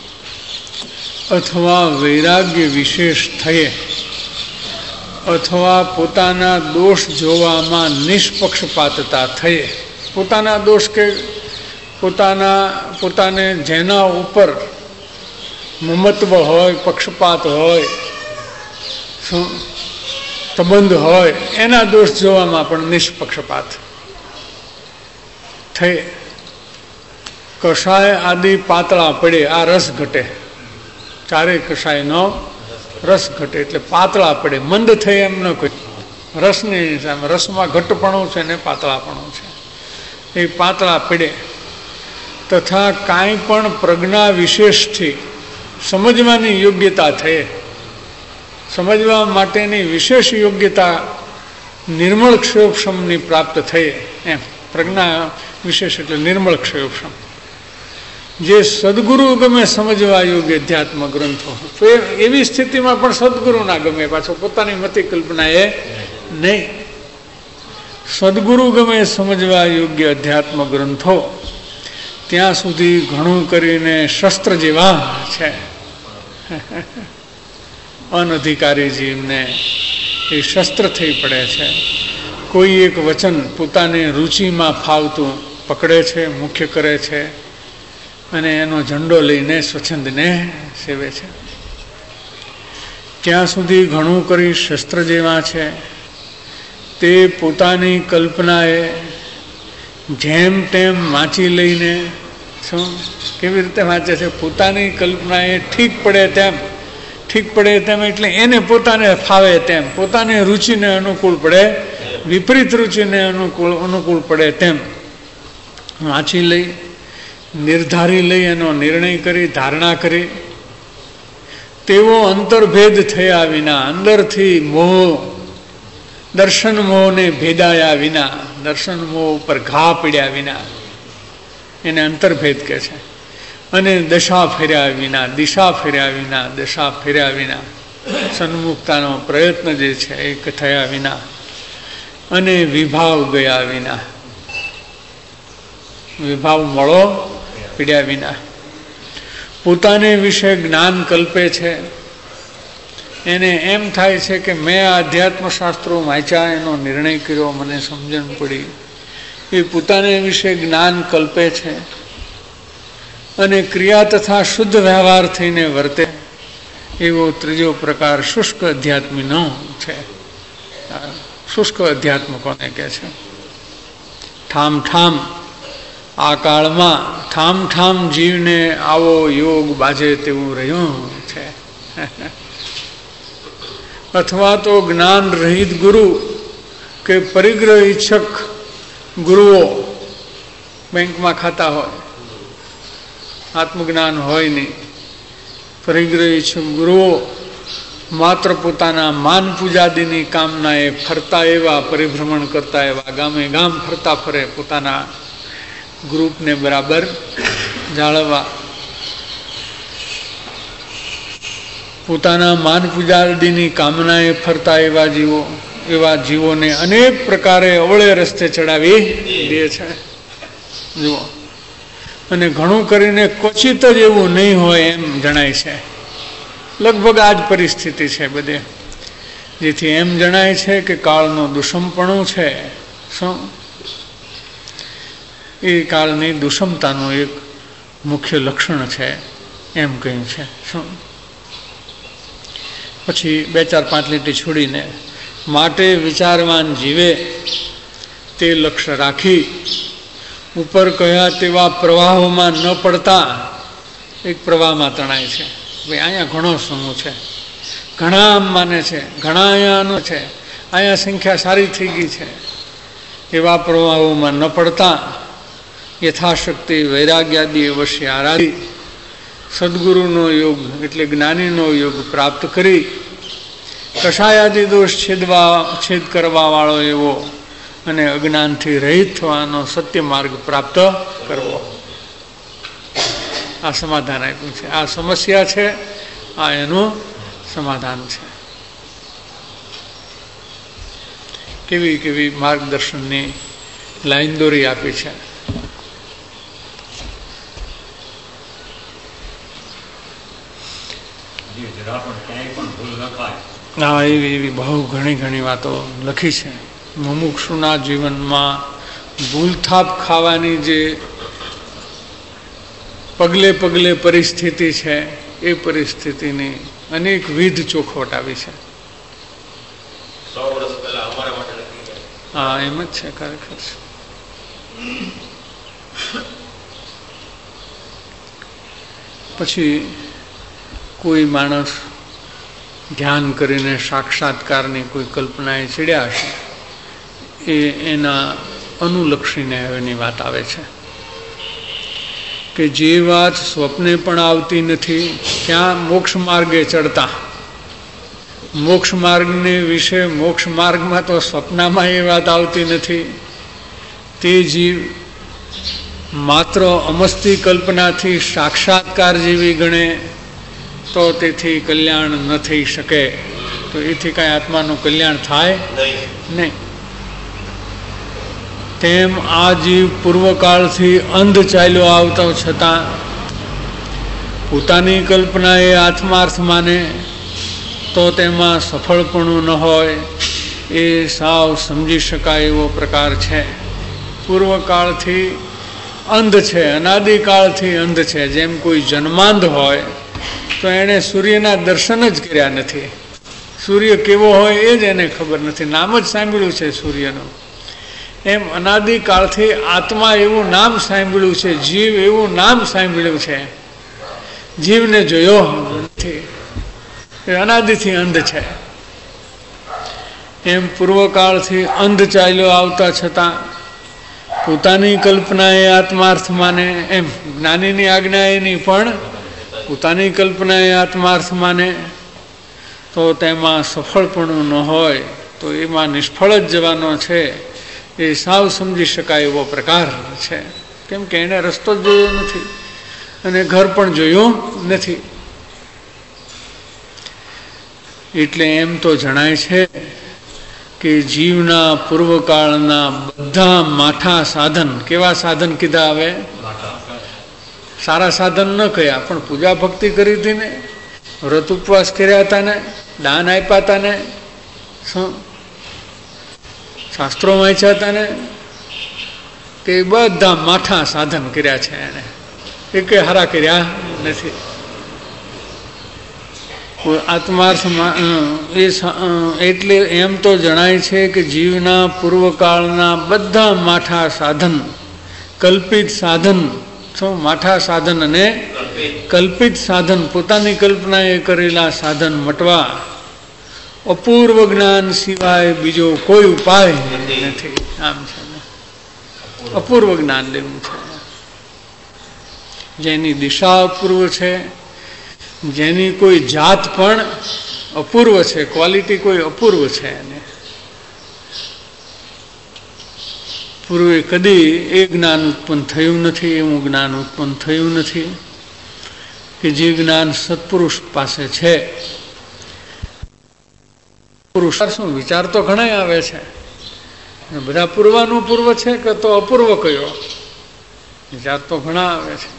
અથવા વૈરાગ્ય વિશેષ થયે અથવા પોતાના દોષ જોવામાં નિષ્પક્ષપાતતા થયે, પોતાના દોષ કે પોતાના પોતાને જેના ઉપર મમત્વ હોય, પક્ષપાત હોય, સંબંધ હોય, એના દોષ જોવામાં પણ નિષ્પક્ષપાત થઈ. કષાય આદિ પાતળા પડે, આ રસ ઘટે. ચારે કષાયનો રસ ઘટે એટલે પાતળા પડે. મંદ થઈ એમ ન કોઈ રસની સામે, રસમાં ઘટપણું છે ને પાતળાપણું છે, એ પાતળા પડે. તથા કાંઈ પણ પ્રજ્ઞા વિશેષથી સમજવાની યોગ્યતા થઈ, સમજવા માટેની વિશેષ યોગ્યતા નિર્મળ ક્ષયોપશમની પ્રાપ્ત થઈ. એમ પ્રજ્ઞા વિશેષ એટલે નિર્મળ ક્ષયોપશમ. જે સદગુરુ ગમે સમજવા યોગ્ય અધ્યાત્મ ગ્રંથો, તો એવી સ્થિતિમાં પણ સદગુરુ ના ગમે, પાછો પોતાની મતિ કલ્પના એ નહીં. સદગુરુ ગમે સમજવા યોગ્ય અધ્યાત્મ ગ્રંથો ત્યાં સુધી ઘણું કરીને શસ્ત્ર જેવા છે. અનધિકારી જીવને એ શસ્ત્ર થઈ પડે છે. કોઈ એક વચન પોતાની રુચિમાં ફાવતું પકડે છે, મુખ્ય કરે છે, અને એનો ઝંડો લઈને સ્વચ્છંદને સેવે છે. ત્યાં સુધી ઘણું કરી શસ્ત્ર જેવા છે. તે પોતાની કલ્પનાએ જેમ તેમ વાંચી લઈને, શું કેવી રીતે વાંચે છે? પોતાની કલ્પનાએ ઠીક પડે તેમ, ઠીક પડે તેમ એટલે એને પોતાને ફાવે તેમ, પોતાની રુચિને અનુકૂળ પડે વિપરીત રુચિને અનુકૂળ અનુકૂળ પડે તેમ વાંચી લઈ, નિર્ધારી લઈ, એનો નિર્ણય કરી, ધારણા કરી, તેવો અંતર્ભેદ થયા વિના, અંદરથી મોહ, દર્શન મોહને ભેદાયા વિના, દર્શન મોહ ઉપર ઘા પીડ્યા વિના એને અંતર્ભેદ કહે છે. અને દશા ફેર્યા વિના, દિશા ફેર્યા વિના, દશા ફેર્યા વિના, સન્મુખતાનો પ્રયત્ન જે છે એ થયા વિના, અને વિભાવ ગયા વિના, વિભાવ મળો પીડ્યા વિના, પોતાને વિશે જ્ઞાન કલ્પે છે. એને એમ થાય છે કે મેં આધ્યાત્મ શાસ્ત્રો વાંચ્યા, એનો નિર્ણય કર્યો, મને સમજણ પડી. એ પોતાને વિશે જ્ઞાન કલ્પે છે અને ક્રિયા તથા શુદ્ધ વ્યવહાર થઈને વર્તે, એવો ત્રીજો પ્રકાર શુષ્ક અધ્યાત્મીનો છે. શુષ્ક અધ્યાત્મ કોને કહે છે? ઠામ ઠામ આ કાળમાં ઠામ ઠામ જીવને આવો યોગ બાજે તેવું રહ્યું છે. અથવા તો જ્ઞાન રહિત ગુરુ કે પરિગ્રહ ઈચ્છક ગુરુઓ, બેંકમાં ખાતા હોય, આત્મજ્ઞાન હોય નહીં, પરિગ્રહ ઈચ્છક ગુરુઓ માત્ર પોતાના માન પૂજાદીની કામનાએ ફરતા એવા, પરિભ્રમણ કરતા એવા, ગામે ગામ ફરતા ફરે, પોતાના ગ્રુપને બરાબર જાળવવા, પોતાના માન પૂજાદીની કામનાએ ફરતા એવા જીવો, એવા જીવોને અનેક પ્રકારે અવળે રસ્તે ચડાવી દે છે. જુઓ, અને ઘણું કરીને ક્વચિત જ એવું નહીં હોય એમ જણાય છે. લગભગ આ જ પરિસ્થિતિ છે બધે, જેથી એમ જણાય છે કે કાળનું દુષમપણું છે. શું? એ કાળની દુષમતાનું એક મુખ્ય લક્ષણ છે એમ કહ્યું છે. શું? પછી બે ચાર પાંચ લીટી છોડીને, માટે વિચારવાન જીવે તે લક્ષ્ય રાખી ઉપર કહ્યા તેવા પ્રવાહોમાં ન પડતા એક પ્રવાહમાં તણાય છે. ભાઈ અહીંયા ઘણો સમૂહ છે, ઘણા આમ માને છે, ઘણા અહીંયાનું છે, અહીંયા સંખ્યા સારી થઈ ગઈ છે, એવા પ્રવાહોમાં ન પડતા યથાશક્તિ વૈરાગ્યાદી અવશ્ય આરાધી સદગુરુનો યોગ એટલે જ્ઞાનીનો યોગ પ્રાપ્ત કરી કષાયાદી દોષ છેદવા છેદ કરવા વાળો એવો અને અજ્ઞાનથી રહિત થવાનો સત્ય માર્ગ પ્રાપ્ત કરવો. આ સમાધાન આપ્યું છે. આ સમસ્યા છે, આ એનું સમાધાન છે. કેવી કેવી માર્ગદર્શનની લાઈન દોરી આપી છે. હા, એવી એવી બહુ ઘણી ઘણી વાતો લખી છે. મુમુક્ષુના જીવનમાં ભૂલથાપ ખાવાની જે પગલે પગલે પરિસ્થિતિ છે, એ પરિસ્થિતિની અનેકવિધ ચોખવટ આવી છે. હા, એમ જ છે, ખરેખર છે. પછી કોઈ માણસ ધ્યાન કરીને સાક્ષાત્કારની કોઈ કલ્પનાએ ચડ્યા હશે, એ એના અનુલક્ષીને એની વાત આવે છે કે જે વાત સ્વપ્ને પણ આવતી નથી, ત્યાં મોક્ષ માર્ગે ચડતા, મોક્ષ માર્ગને વિશે મોક્ષ માર્ગમાં તો સ્વપ્નમાં એ વાત આવતી નથી, તે જીવ માત્ર અમસ્તી કલ્પનાથી સાક્ષાત્કાર જેવી ગણે તો તેથી કલ્યાણ ન થઈ શકે. તો એથી કાંઈ આત્માનું કલ્યાણ થાય નહીં. તેમ આ જીવ પૂર્વકાળથી અંધ ચાલ્યો આવતો છતાં પોતાની કલ્પના એ આત્માર્થ માને તો તેમાં સફળપણું ન હોય એ સાવ સમજી શકાય એવો પ્રકાર છે. પૂર્વકાળથી અંધ છે, અનાદિકાળથી અંધ છે. જેમ કોઈ જન્માંધ હોય તો એણે સૂર્યના દર્શન જ કર્યા નથી, સૂર્ય કેવો હોય એ જ એને ખબર નથી, નામ જ સાંભળ્યું છે સૂર્યનું. એમ અનાદિકાળથી આત્મા એવું નામ સાંભળ્યું છે, જીવ એવું નામ સાંભળ્યું છે, જીવને જોયો નથી, એ અનાદિથી અંધ છે. એમ પૂર્વકાળથી અંધ ચાલ્યો આવતા છતાં પોતાની કલ્પના એ આત્માર્થ માને, એમ જ્ઞાનીની આજ્ઞા એની પણ પોતાની કલ્પના એ આત્માર્થ માને તો તેમાં સફળપણું ન હોય તો એમાં નિષ્ફળ જ જવાનો છે એ સાવ સમજી શકાય એવો પ્રકાર છે. કેમ કે એને રસ્તો જ જોયો નથી અને ઘર પણ જોયું નથી. એટલે એમ તો જણાય છે કે જીવના પૂર્વકાળના બધા માઠા સાધન, કેવા સાધન કીધા? હવે સારા સાધન ન કહ્યા, પણ પૂજા ભક્તિ કરી હતી ને, વ્રત ઉપવાસ કર્યા હતા ને, દાન આપ્યા હતા ને, શાસ્ત્રો વાંચ્યા હતા ને, તે બધા માઠા સાધન કર્યા છે એને, એક હારા કર્યા નથી. આત્માર્થમાં એ એટલે એમ તો જણાય છે કે જીવના પૂર્વકાળના બધા માઠા સાધન, કલ્પિત સાધન, શું માઠા સાધન અને કલ્પિત સાધન, પોતાની કલ્પનાએ કરેલા સાધન મટવા અપૂર્વ જ્ઞાન સિવાય બીજો કોઈ ઉપાય નથી. આમ છે ને, અપૂર્વ જ્ઞાન લેવું છે, જેની દિશા અપૂર્વ છે, જેની કોઈ જાત પણ અપૂર્વ છે, ક્વોલિટી કોઈ અપૂર્વ છે. એને પૂર્વે કદી એ જ્ઞાન ઉત્પન્ન થયું નથી, એવું જ્ઞાન ઉત્પન્ન થયું નથી કે જે જ્ઞાન સત્પુરુષ પાસે છે. પુરુષ શું વિચાર તો ઘણા આવે છે, બધા પૂર્વાનું પૂર્વ છે કે તો અપૂર્વ કયો? વિચાર તો ઘણા આવે છે.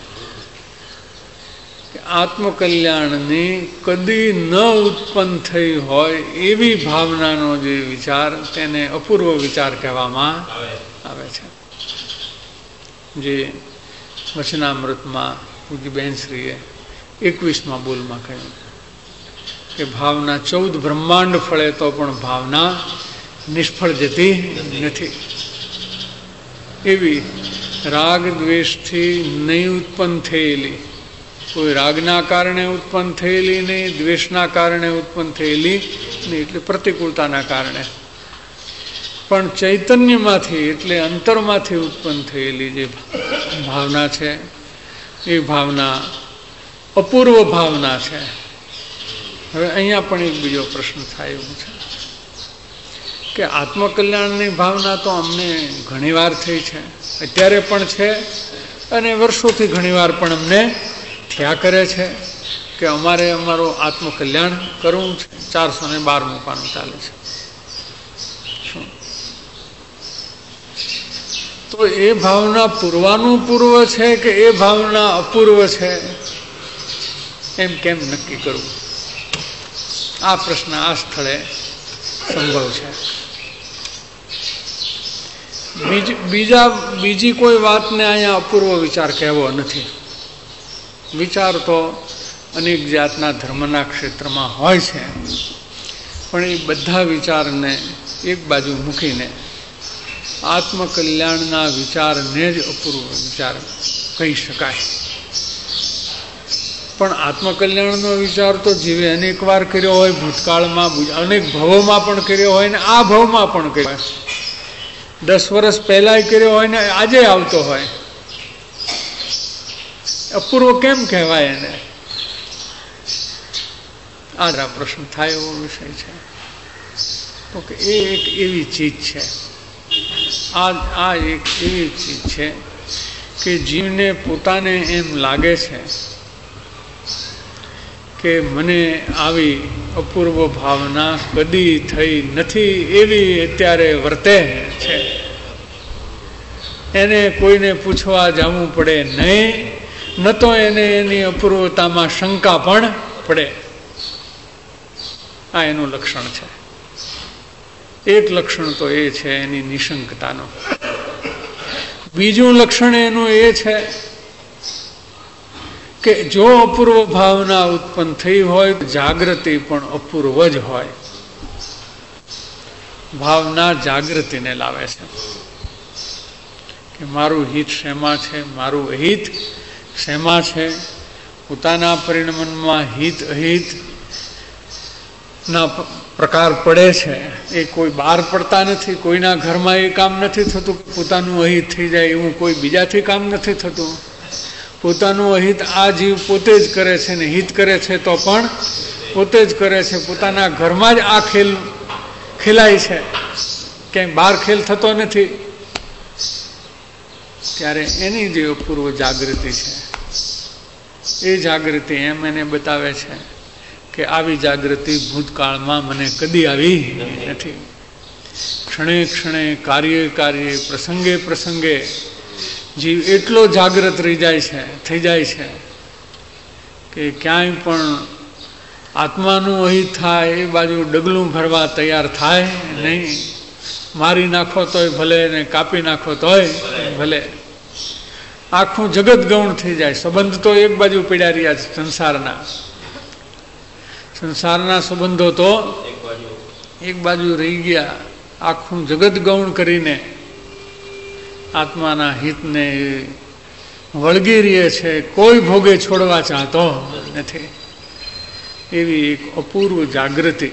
આત્મકલ્યાણની કદી ન ઉત્પન્ન થઈ હોય એવી ભાવનાનો જે વિચાર, તેને અપૂર્વ વિચાર કહેવામાં આવે છે. જે વચનામૃતમાં પૂજ્ય બહેનશ્રીએ એકવીસમાં બોલમાં કહ્યું કે ભાવના ચૌદ બ્રહ્માંડ ફળે તો પણ ભાવના નિષ્ફળ જતી નથી. એવી રાગ દ્વેષથી નહીં ઉત્પન્ન થયેલી, કોઈ રાગના કારણે ઉત્પન્ન થયેલી નહીં, દ્વેષના કારણે ઉત્પન્ન થયેલી નહીં, એટલે પ્રતિકૂળતાના કારણે, પણ ચૈતન્યમાંથી એટલે અંતરમાંથી ઉત્પન્ન થયેલી જે ભાવના છે એ ભાવના અપૂર્વ ભાવના છે. હવે અહીંયા પણ એક બીજો પ્રશ્ન થાય એવું છે કે આત્મકલ્યાણની ભાવના તો અમને ઘણીવાર થઈ છે, અત્યારે પણ છે અને વર્ષોથી ઘણીવાર પણ અમને થયા કરે છે કે અમારે અમારું આત્મકલ્યાણ કરવું છે. ચારસો ને બારમું પાનું ચાલે છે. શું તો એ ભાવના પૂર્વાનું પૂર્વ છે કે એ ભાવના અપૂર્વ છે, એમ કેમ નક્કી કરવું? આ પ્રશ્ન આ સ્થળે સંભવ છે. બીજા બીજી કોઈ વાતને અહીંયા અપૂર્વ વિચાર કહેવો નથી. વિચાર તો અનેક જાતના ધર્મના ક્ષેત્રમાં હોય છે, પણ એ બધા વિચારને એક બાજુ મૂકીને આત્મકલ્યાણના વિચારને જ અપૂર્વ વિચાર કહી શકાય. પણ આત્મકલ્યાણનો વિચાર તો જીવે અનેક વાર કર્યો હોય, ભૂતકાળમાં અનેક ભવોમાં પણ કર્યો હોય ને આ ભવમાં પણ કર્યો હોય, દસ વર્ષ પહેલાય કર્યો હોય ને આજે આવતો હોય. અપૂર્વ કેમ કહેવાય એને? આ પ્રશ્ન થાય એવો વિષય છે. તો કે એ એક એવી ચીજ છે, આ આ એક એવી ચીજ છે કે જીવને પોતાને એમ લાગે છે કે મને આવી અપૂર્વ ભાવના કદી થઈ નથી એવી અત્યારે વર્તે છે. એને કોઈને પૂછવા જવું પડે નહીં, ન તો એને એની અપૂર્વતામાં શંકા પણ પડે. આ એનું લક્ષણ છે. એક લક્ષણ તો એ છે એની નિશંકતાનો. બીજું લક્ષણ એનું એ છે કે જો અપૂર્વ ભાવના ઉત્પન્ન થઈ હોય, જાગૃતિ પણ અપૂર્વ જ હોય. ભાવના જાગૃતિને લાવે છે કે મારું હિત શેમાં છે, મારું અહિત શેમાં છે. પોતાના પરિણમનમાં હિત અહિત ના પ્રકાર પડે છે એ કોઈ બહાર પડતા નથી. કોઈના ઘરમાં એ કામ નથી થતું પોતાનું અહિત થઈ જાય એવું કોઈ બીજાથી કામ નથી થતું. પોતાનું અહિત આ જીવ પોતે જ કરે છે ને હિત કરે છે તો પણ પોતે જ કરે છે. પોતાના ઘરમાં જ આ ખેલ ખેલાય છે, ક્યાંય બહાર ખેલ થતો નથી. ત્યારે એની જે અપૂર્વ જાગૃતિ છે એ જાગૃતિ એમ એને બતાવે છે કે આવી જાગૃતિ ભૂતકાળમાં મને કદી આવી નથી. ક્ષણે ક્ષણે કાર્ય કાર્ય પ્રસંગે પ્રસંગે જીવ એટલો જાગૃત રહી જાય છે થઈ જાય છે કે ક્યાંય પણ આત્માનું અહિત થાય એ બાજુ ડગલું ભરવા તૈયાર થાય નહીં. મારી નાખો તોય ભલે ને કાપી નાખો તોય ભલે. આખું જગત ગૌણ થઈ જાય. સંબંધ તો એક બાજુ પડ્યા રહ્યા છે સંસારના સંસારના સંબંધો તો એક બાજુ રહી ગયા. આખું જગત ગૌણ કરીને આત્માના હિતને વળગી રહે છે, કોઈ ભોગે છોડવા ચાહતો નથી. એવી એક અપૂર્વ જાગૃતિ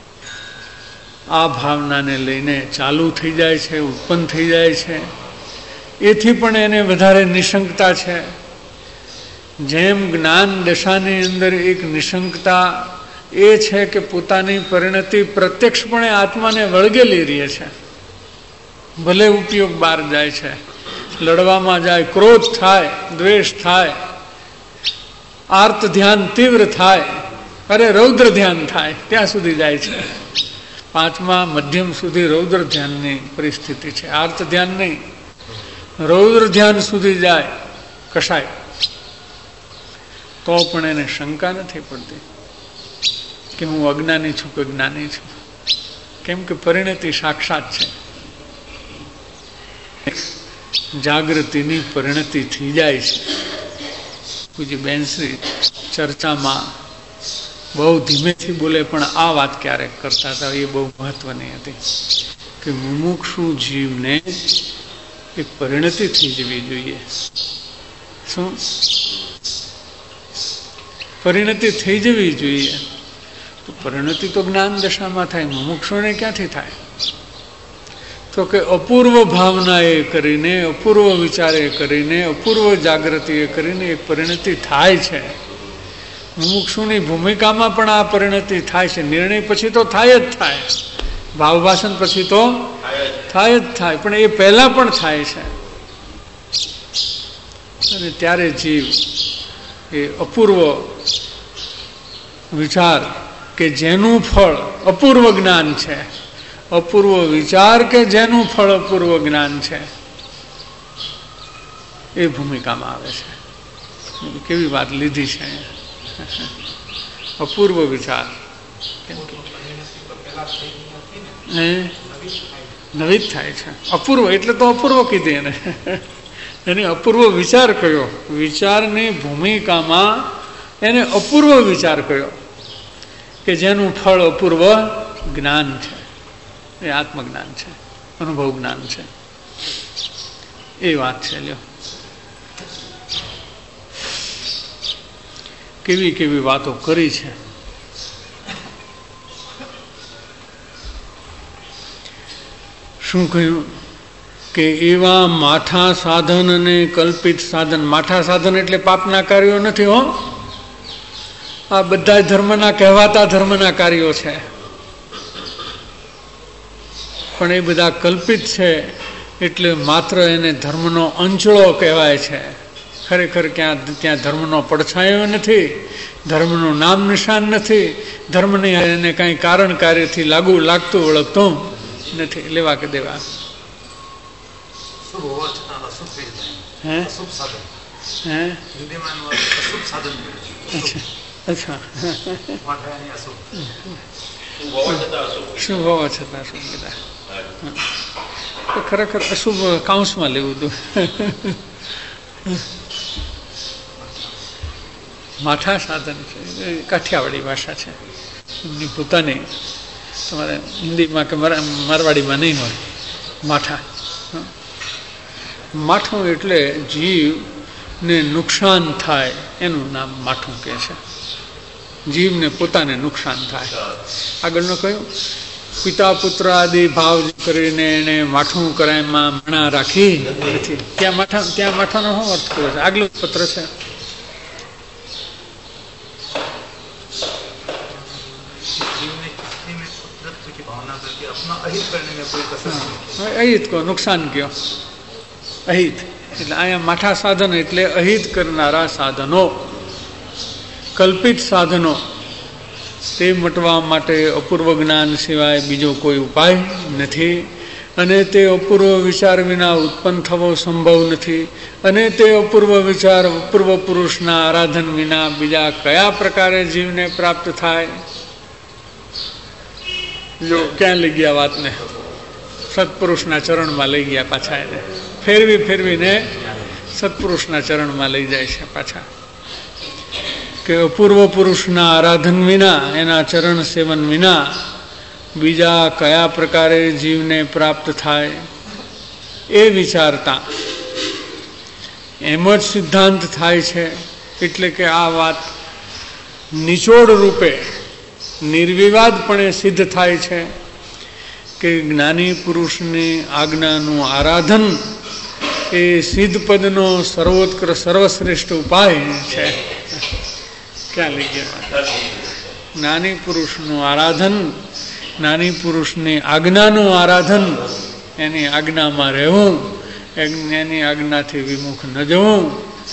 આ ભાવનાને લઈને ચાલુ થઈ જાય છે, ઉત્પન્ન થઈ જાય છે. એથી પણ એને વધારે નિશંકતા છે. જેમ જ્ઞાન દશાની અંદર એક નિશંકતા એ છે કે પોતાની પરિણતિ પ્રત્યક્ષપણે આત્માને વળગેલી રહે છે. ભલે ઉપયોગ બહાર જાય છે, લડવામાં જાય, ક્રોધ થાય, દ્વેષ થાય, આર્ત ધ્યાન તીવ્ર થાય, અરે રૌદ્ર ધ્યાન થાય, ત્યાં સુધી જાય છે. પાંચમા મધ્યમ સુધી રૌદ્ર ધ્યાનની પરિસ્થિતિ છે. આર્ત ધ્યાન નહીં, રૌદ્ર ધ્યાન સુધી જાય કશાય તો પણ એને શંકા નથી પડતી કે હું અજ્ઞાની છું કે જ્ઞાની છું. કેમ કે પરિણતિ સાક્ષાત છે. જાગૃતિની પરિણતિ થઈ જાય છે. પૂજ્ય બેનશ્રી ચર્ચામાં બહુ ધીમેથી બોલે પણ આ વાત ક્યારેક કરતા હતા એ બહુ મહત્વની હતી કે મુમુક્ષુ જીવને એક પરિણતિ થઈ જવી જોઈએ. શું પરિણતિ થઈ જવી જોઈએ? તો પરિણતિ તો જ્ઞાન દશામાં થાય, મુમુક્ષુને ક્યાંથી થાય? તો કે અપૂર્વ ભાવનાએ કરીને, અપૂર્વ વિચારે કરીને, અપૂર્વ જાગૃતિએ કરીને એક પરિણતિ થાય છે. મુમુક્ષુની ભૂમિકામાં પણ આ પરિણતિ થાય છે. નિર્ણય પછી તો થાય જ થાય, ભાવભાષણ પછી તો થાય જ થાય, પણ એ પહેલા પણ થાય છે. અને ત્યારે જીવ એ અપૂર્વ વિચાર કે જેનું ફળ અપૂર્વ જ્ઞાન છે, અપૂર્વ વિચાર કે જેનું ફળ અપૂર્વ જ્ઞાન છે, એ ભૂમિકામાં આવે છે. કેવી વાત લીધી છે. અપૂર્વ વિચાર નવી જ થાય છે. અપૂર્વ એટલે તો અપૂર્વ કીધી એને. એની અપૂર્વ વિચાર કયો? વિચારની ભૂમિકામાં એને અપૂર્વ વિચાર કયો કે જેનું ફળ અપૂર્વ જ્ઞાન છે. એ આત્મજ્ઞાન છે, અનુભવ જ્ઞાન છે. એ વાત છે. લ્યો કેવી કેવી વાતો કરી છે. શું કહ્યું કે એવા માઠા સાધન અને કલ્પિત સાધન. માઠા સાધન એટલે પાપના કાર્યો નથી હો, આ બધા ધર્મના કહેવાતા ધર્મના કાર્યો છે, પણ એ બધા કલ્પિત છે. એટલે માત્ર એને ધર્મનો અંચળો કહેવાય છે. ખરેખર ક્યાં ત્યાં ધર્મનો પડછાયો નથી, ધર્મનું નામ નિશાન નથી, ધર્મને એને કાંઈ કારણ કાર્યથી લાગુ લાગતું ઓળખતું નથી. લેવા કે દેવા હે હે અચ્છા શુભ હોવા છતાં શુભ બધા ખરેખર અશુભ કાઉન્સમાં લેવું હતું. માઠા સાધન છે, કાઠિયાવાડી ભાષા છે એમની પોતાની. તમારે હિન્દીમાં કે મારવાડીમાં નહીં હોય. માઠા માઠું એટલે જીવને નુકસાન થાય એનું નામ માઠું કહે છે. જીવને પોતાને નુકસાન થાય. આગળનું કહ્યું, પિતા પુત્ર આદિ ભાવ કરીને એને માઠું કરાયમાં મણા રાખી નથી. ત્યાં માઠા ત્યાં માઠાનો શું અર્થ કર્યો છે? આગલું જ પત્ર છે. અહિત કો નુકસાન કયો અહિત એટલે અહીંયા માઠા સાધન એટલે અહિત કરનારા સાધનો, કલ્પિત સાધનો, તે મટવા માટે અપૂર્વ જ્ઞાન સિવાય બીજો કોઈ ઉપાય નથી. અને તે અપૂર્વ વિચાર વિના ઉત્પન્ન થવો સંભવ નથી. અને તે અપૂર્વ વિચાર અપૂર્વ પુરુષના આરાધન વિના બીજા કયા પ્રકારે જીવને પ્રાપ્ત થાય? જો ક્યાં લઈ ગયા વાતને? સત્પુરુષના ચરણમાં લઈ ગયા પાછા. એને ફેરવી ફેરવીને સત્પુરુષના ચરણમાં લઈ જાય છે પાછા. કે અપૂર્વ પુરુષના આરાધન વિના, એના ચરણ સેવન વિના બીજા કયા પ્રકારે જીવને પ્રાપ્ત થાય એ વિચારતા એમ જ સિદ્ધાંત થાય છે. એટલે કે આ વાત નિચોડ રૂપે નિર્વિવાદપણે સિદ્ધ થાય છે કે જ્ઞાની પુરુષની આજ્ઞાનું આરાધન એ સિદ્ધ પદનો સર્વોત્કૃષ્ટ સર્વશ્રેષ્ઠ ઉપાય છે. ક્યાં લઈ ગયા? જ્ઞાની પુરુષનું આરાધન, જ્ઞાની પુરુષની આજ્ઞાનું આરાધન, એની આજ્ઞામાં રહેવું, એની આજ્ઞાથી વિમુખ ન જવું,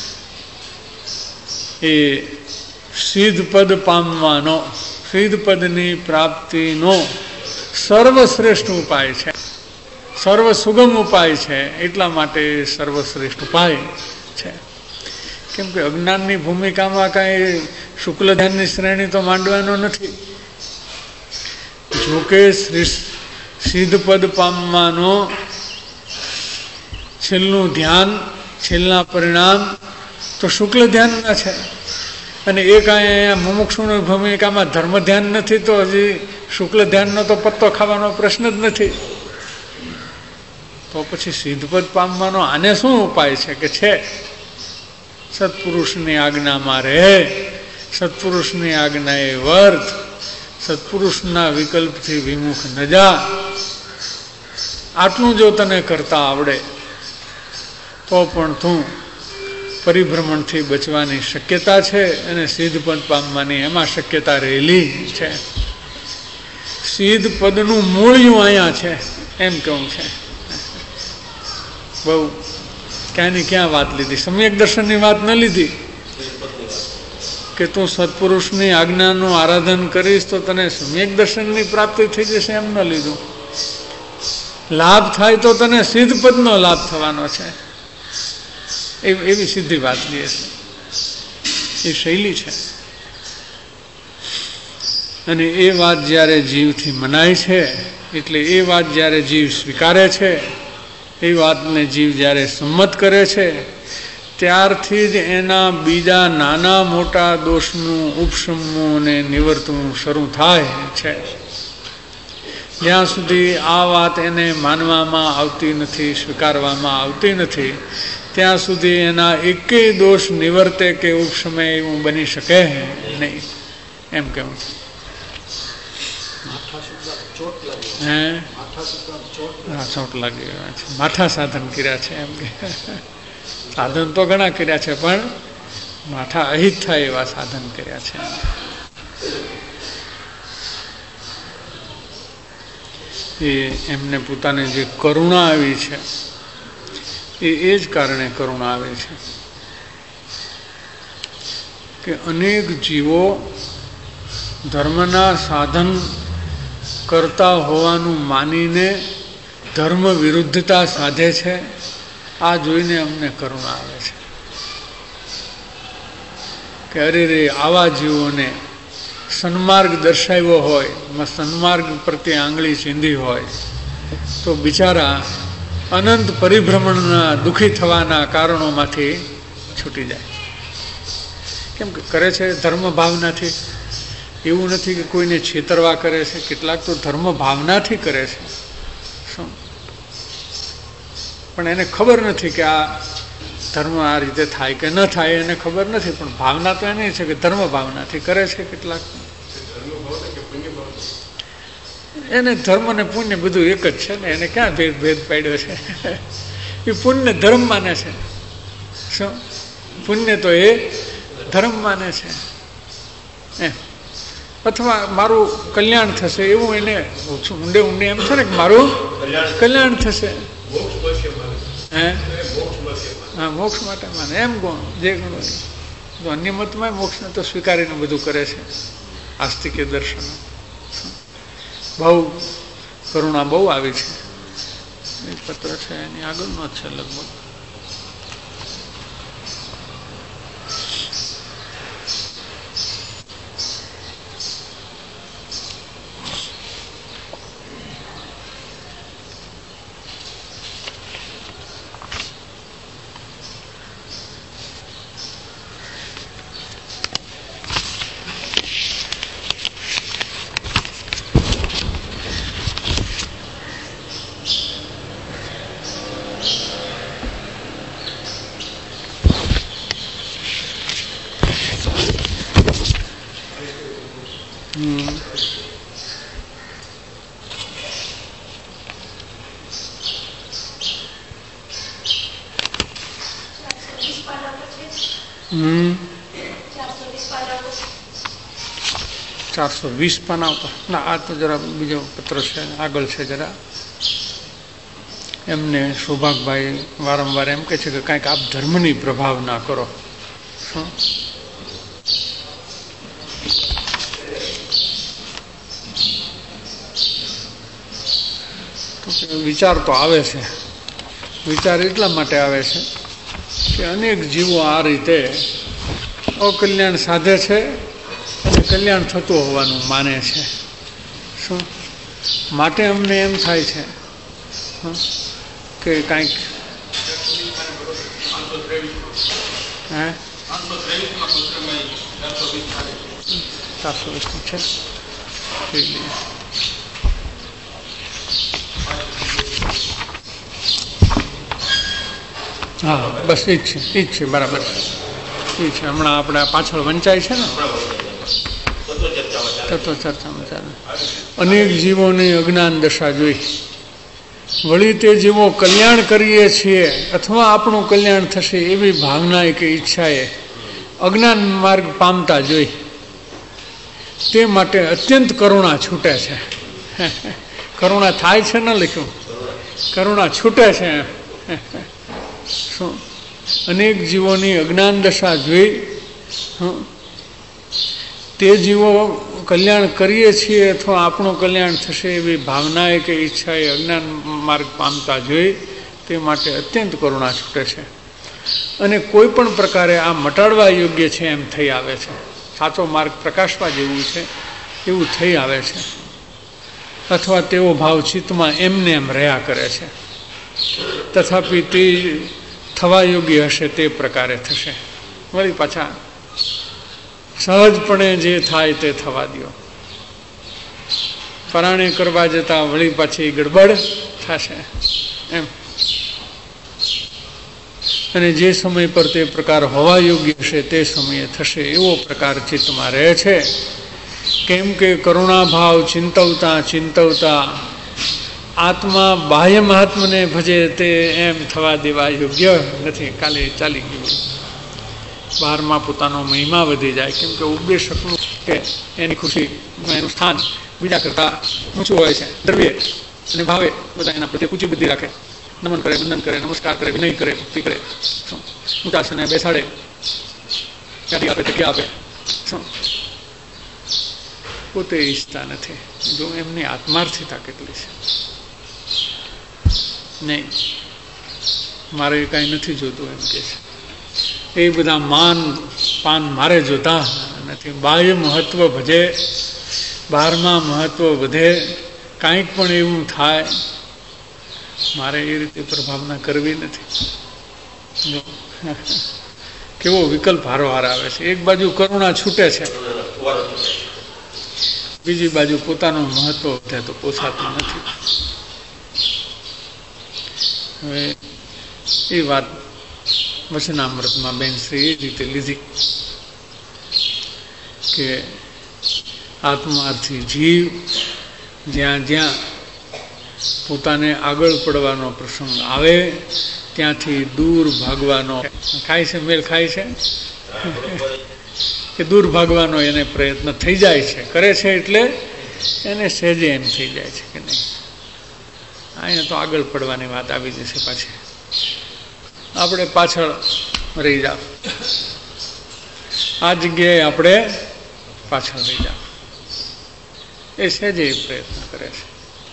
એ સિદ્ધ પદ પામવાનો, સિદ્ધ પદની પ્રાપ્તિનો સર્વશ્રેષ્ઠ ઉપાય છે, સર્વ સુગમ ઉપાય છે. એટલા માટે સર્વશ્રેષ્ઠ ઉપાય છે. કેમ કે અજ્ઞાનની ભૂમિકામાં કાંઈ શુક્લ ધ્યાનની શ્રેણી તો માંડવાનો નથી. જોકે સિદ્ધ પદ પામવાનો છેલ્લું ધ્યાન, છેલ્લા પરિણામ તો શુક્લ ધ્યાનના છે. અને એ કાંઈ અહીંયા મુમુક્ષુની ભૂમિકામાં ધર્મ ધ્યાન નથી, તો હજી શુક્લ ધ્યાનનો તો પત્તો ખાવાનો પ્રશ્ન જ નથી. તો પછી સિદ્ધપદ પામવાનો આને શું ઉપાય છે? કે છે સત્પુરુષની આજ્ઞામાં રહે, સત્પુરુષની આજ્ઞા એ વર્ત, સત્પુરુષના વિકલ્પથી વિમુખ ન જા. આટલું જો તને કરતા આવડે તો પણ તું પરિભ્રમણથી બચવાની શક્યતા છે અને સિદ્ધ પદ પામવાની એમાં શક્યતા રહેલી છે. સિદ્ધ પદનું મૂળિયું અહીંયા છે એમ કેવું છે. બહુ ક્યાંની ક્યાં વાત લીધી, સમ્યક દર્શનની વાત ન લીધી કે તું સત્પુરુષની આજ્ઞાનું આરાધન કરીશ તો તને સમ્યક દર્શનની પ્રાપ્તિ થઈ જશે, એમ ન લીધું. લાભ થાય તો તને સિદ્ધ પદનો લાભ થવાનો છે, એવી સીધી વાત લે છે. એ શૈલી છે. અને એ વાત જ્યારે જીવથી મનાય છે, એટલે એ વાત જ્યારે જીવ સ્વીકારે છે, એ વાતને જીવ જ્યારે સંમત કરે છે, ત્યારથી જ એના બીજા નાના મોટા દોષનું ઉપશમવું અને નિવર્તવું શરૂ થાય છે. જ્યાં સુધી આ વાત એને માનવામાં આવતી નથી, સ્વીકારવામાં આવતી નથી, ત્યાં સુધી એના એકેય દોષ નિવર્તે કે ઉપશમે એવું બની શકે નહીં, એમ કેવું છે. હે હા, ચોટ લાગી ગયા છે. માઠા સાધન કર્યા છે એમ કે. સાધન તો ઘણા કર્યા છે, પણ માઠા અહિત થાય એવા સાધન કર્યા છે. એ એમને પોતાને જે કરુણા આવી છે, એ એ જ કારણે કરુણા આવે છે કે અનેક જીવો ધર્મના સાધન કરતા હોવાનું માનીને ધર્મ વિરુદ્ધતા સાધે છે. આ જોઈને અમને કરુણા આવે છે કે અરે રે, આવા જીવોને સન્માર્ગ દર્શાવ્યો હોય, સન્માર્ગ પ્રત્યે આંગળી ચીંધી હોય તો બિચારા અનંત પરિભ્રમણના દુઃખી થવાના કારણોમાંથી છૂટી જાય. કેમ કે કરે છે ધર્મ ભાવનાથી. એવું નથી કે કોઈને છેતરવા કરે છે, કેટલાક તો ધર્મ ભાવનાથી કરે છે. શું? પણ એને ખબર નથી કે આ ધર્મ આ રીતે થાય કે ન થાય એને ખબર નથી, પણ ભાવના તો એની છે કે ધર્મ ભાવનાથી કરે છે. કેટલાક એને ધર્મ ને પુણ્ય બધું એક જ છે ને, એને ક્યાં ભેદ ભેદ પાડ્યો છે? એ પુણ્ય ધર્મ માને છે. શું પુણ્ય તો એ ધર્મ માને છે. એમ અથવા મારું કલ્યાણ થશે એવું એને ઊંડે ઊંડે એમ છે ને કે મારું કલ્યાણ થશે. હે હા, મોક્ષ માટે માને એમ ગુણ જે ગુણો તો અન્ય મતમાં મોક્ષને તો સ્વીકારીને બધું કરે છે. આસ્તિકે દર્શન બહુ કરુણા બહુ આવી છે. એ પત્ર છે એની આગળનો જ છે લગભગ. હમ ચારસો વીસ પાના ઉપર ના, આ તો જરા બીજો પત્ર છે આગળ છે જરા. એમને સૌભાગભાઈ વારંવાર એમ કહે છે કે કાંઈક આપ ધર્મની પ્રભાવ ના કરો. શું તો વિચાર તો આવે છે. વિચાર એટલા માટે આવે છે કે અનેક જીવો આ રીતે અકલ્યાણ સાધે છે અને કલ્યાણ થતું હોવાનું માને છે. શું માટે અમને એમ થાય છે કે કાંઈક હે ચારસો વીસ છે. હા બસ એ જ છે, એ જ છે, બરાબર એ છે. હમણાં આપણે પાછળ વંચાય છે ને તત્વ ચર્ચામાં ચાલે. અનેક જીવોની અજ્ઞાન દશા જોઈ, વળી તે જીવો કલ્યાણ કરીએ છીએ અથવા આપણું કલ્યાણ થશે એવી ભાવનાએ કે ઈચ્છાએ અજ્ઞાન માર્ગ પામતા જોઈ, તે માટે અત્યંત કરુણા છૂટે છે. કરુણા થાય છે ન લખ્યું, કરુણા છૂટે છે. શું અનેક જીવોની અજ્ઞાન દશા જોઈ તે જીવો કલ્યાણ કરીએ છીએ અથવા આપણું કલ્યાણ થશે એવી ભાવનાએ કે ઈચ્છાએ અજ્ઞાન માર્ગ પામતા જોઈ, તે માટે અત્યંત કરુણા છૂટે છે. અને કોઈ પણ પ્રકારે આ મટાડવા યોગ્ય છે એમ થઈ આવે છે. સાચો માર્ગ પ્રકાશવા જેવું છે એવું થઈ આવે છે. અથવા તેવો ભાવ ચિત્તમાં એમને એમ રહ્યા કરે છે. તથાપિ તે થવા યોગ્ય હશે તે પ્રકારે થશે. વળી પાછા સહજપણે જે થાય તે થવા દો. પરાણે કરવા જતા વળી પાછી ગડબડ થશે એમ. અને જે સમય પર તે પ્રકાર હોવા યોગ્ય હશે તે સમયે થશે એવો પ્રકાર ચિત્તમાં રહે છે. કેમ કે કરુણાભાવ ચિંતવતા ચિંતવતા આત્મા બાહ્ય મહાત્મને ભજે તે એમ થવા દેવા યોગ્ય નથી. કાલે ચાલી ગયું. બહારમાં પોતાનો મહિમા વધી જાય. કેમ કે ઉપદેશકનું કે એની ખુશી એનું સ્થાન બીજા કરતાં ઊંચું હોય છે. દ્રવ્ય અને ભાવે બધા એના પ્રત્યે ઊંચી બુદ્ધિ રાખે. નમન કરે, વંદન કરે, નમસ્કાર કરે, વિનય કરે, ભક્તિ કરે. શું ઊંચા છે ને બેસાડે, યાદી આપે, જગ્યા આપે. શું પોતે ઈચ્છતા નથી. જો એમની આત્માર્થિતા કેટલી છે. નહીં મારે કાંઈ નથી જોતું એમ કે છે. એ બધા માન પાન મારે જોતા નથી. બાહ્ય મહત્વ ભજે, બહારમાં મહત્વ વધે, કાંઈક પણ એવું થાય, મારે એ રીતે પ્રભાવના કરવી નથી. જો કેવો વિકલ્પ હારોહાર આવે છે. એક બાજુ કરુણા છૂટે છે, બીજી બાજુ પોતાનું મહત્વ વધે તો પોસાતું નથી. હવે એ વાત વચનામૃતમાં બેન શ્રી એ રીતે લીધી કે આત્માર્થી જીવ જ્યાં જ્યાં પોતાને આગળ પડવાનો પ્રસંગ આવે ત્યાંથી દૂર ભાગવાનો ખાય છે, મેળ ખાય છે કે દૂર ભાગવાનો એને પ્રયત્ન થઈ જાય છે, કરે છે એટલે એને સહેજે એમ થઈ જાય છે કે નહીં અહીંયા તો આગળ પડવાની વાત આવી જશે પાછી, આપણે પાછળ રહી જાવ, આ જગ્યાએ આપણે પાછળ રહી જાવ, એ સહેજે પ્રયત્ન કરે છે.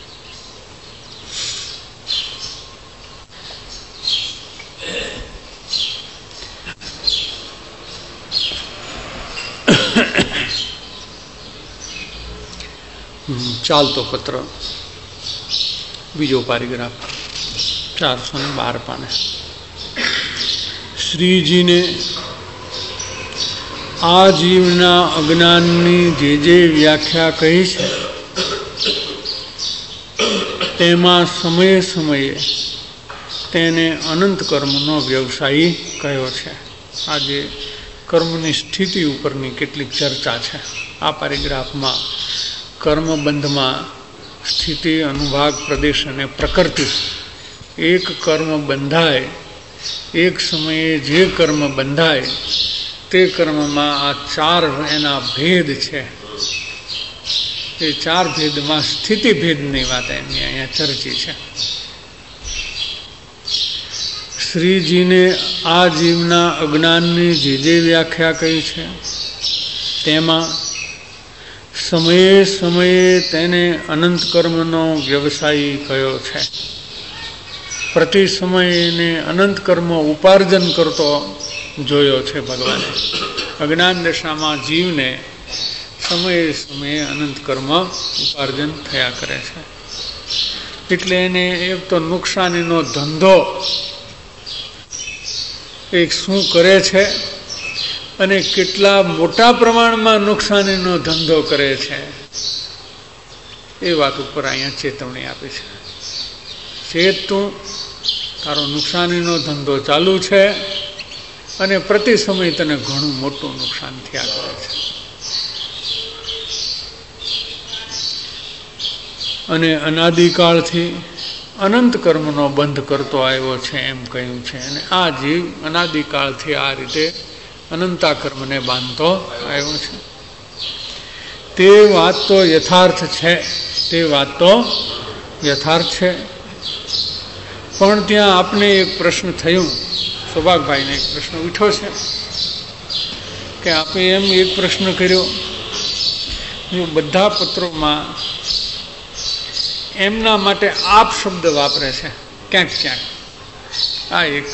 ચાલતો પત્ર બીજો પેરેગ્રાફ ચારસો ને બાર પાને. શ્રીજીને આ જીવના અજ્ઞાનની જે જે વ્યાખ્યા કહી છે તેમાં સમયે સમયે તેને અનંત કર્મનો વ્યવસાયી કહ્યો છે. આજે કર્મની સ્થિતિ ઉપરની કેટલીક ચર્ચા છે. આ પેરેગ્રાફમાં કર્મબંધમાં સ્થિતિ, અનુભાગ, પ્રદેશ અને પ્રકૃતિ, એક કર્મ બંધાય, એક સમયે જે કર્મ બંધાય તે કર્મમાં આ ચાર એના ભેદ છે. એ ચાર ભેદમાં સ્થિતિ ભેદની વાત એની અહીંયા ચર્ચી છે. શ્રીજીને આ જીવના અજ્ઞાનની જે જે વ્યાખ્યા કહી છે તેમાં સમયે સમયે તેને અનંત કર્મનો વ્યવસાયી કયો છે. પ્રતિ સમયે અનંત કર્મ ઉપાર્જન કરતો જોયો છે ભગવાને. અજ્ઞાન દશામાં જીવને સમયે સમયે અનંત કર્મ ઉપાર્જન થયા કરે છે. એટલે એને એક તો નુકસાનીનો ધંધો એક શું કરે છે અને કેટલા મોટા પ્રમાણમાં નુકસાનીનો ધંધો કરે છે એ વાત ઉપર અહીંયા ચેતવણી આપી છે. ચેત તું, તારો નુકસાનીનો ધંધો ચાલુ છે અને પ્રતિ સમય તને ઘણું મોટું નુકસાન થયા કરે છે. અને અનાદિકાળથી અનંત કર્મનો બંધ કરતો આવ્યો છે એમ કહ્યું છે. અને આ જીવ અનાદિકાળથી આ રીતે અનંતા કર્મને બાંધતો આવ્યો છે. તે વાત તો યથાર્થ છે, તે વાત તો યથાર્થ છે. પણ ત્યાં આપને એક પ્રશ્ન થયું, સૌભાગભાઈને એક પ્રશ્ન ઉઠ્યો છે કે આપે એમ એક પ્રશ્ન કર્યો, જો બધા પત્રોમાં એમના માટે આપ શબ્દ વાપરે છે ક્યાંક ક્યાંક, આ એક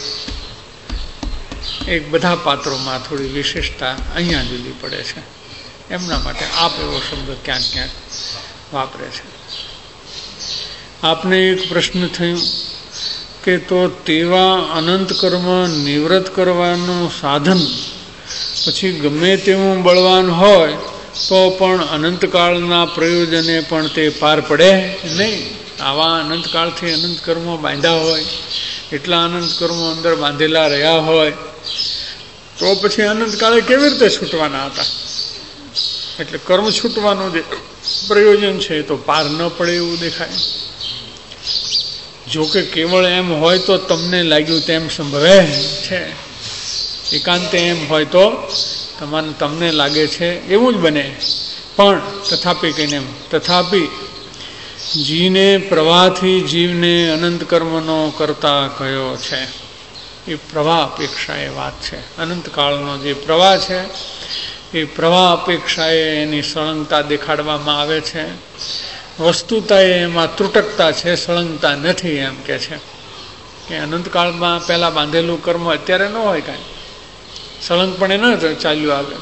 એક બધા પાત્રોમાં થોડી વિશેષતા અહીંયા જુદી પડે છે. એમના માટે આપ એવો શબ્દ ક્યાંક ક્યાંક વાપરે છે. આપને એક પ્રશ્ન થયું કે તો તેવા અનંત કર્મ નિવૃત્ત કરવાનું સાધન પછી ગમે તેવું બળવાન હોય તો પણ અનંતકાળના પ્રયોજને પણ તે પાર પડે નહીં. આવા અનંતકાળથી અનંત કર્મો બાંધ્યા હોય, એટલા અનંત કર્મો અંદર બાંધેલા રહ્યા હોય તો પછી અનંતકાળે કેવી રીતે છૂટવાના હતા? એટલે કર્મ છૂટવાનું જે પ્રયોજન છે એ તો પાર ન પડે એવું દેખાય. જોકે કેવળ એમ હોય તો તમને લાગ્યું તેમ સંભવે છે, એકાંતે એમ હોય તો તમારે તમને લાગે છે એવું જ બને. પણ તથાપી કહીને એમ તથાપી જીને પ્રવાહથી જીવને અનંત કર્મનો કરતા કયો છે. એ પ્રવાહ અપેક્ષા એ વાત છે. અનંતકાળનો જે પ્રવાહ છે એ પ્રવાહ અપેક્ષાએ એની સળંગતા દેખાડવામાં આવે છે. વસ્તુતા એમાં ત્રુટકતા છે, સળંગતા નથી એમ કે છે કે અનંતકાળમાં પહેલાં બાંધેલું કર્મ અત્યારે ન હોય કાંઈ, સળંગપણે ન ચાલ્યું આવે.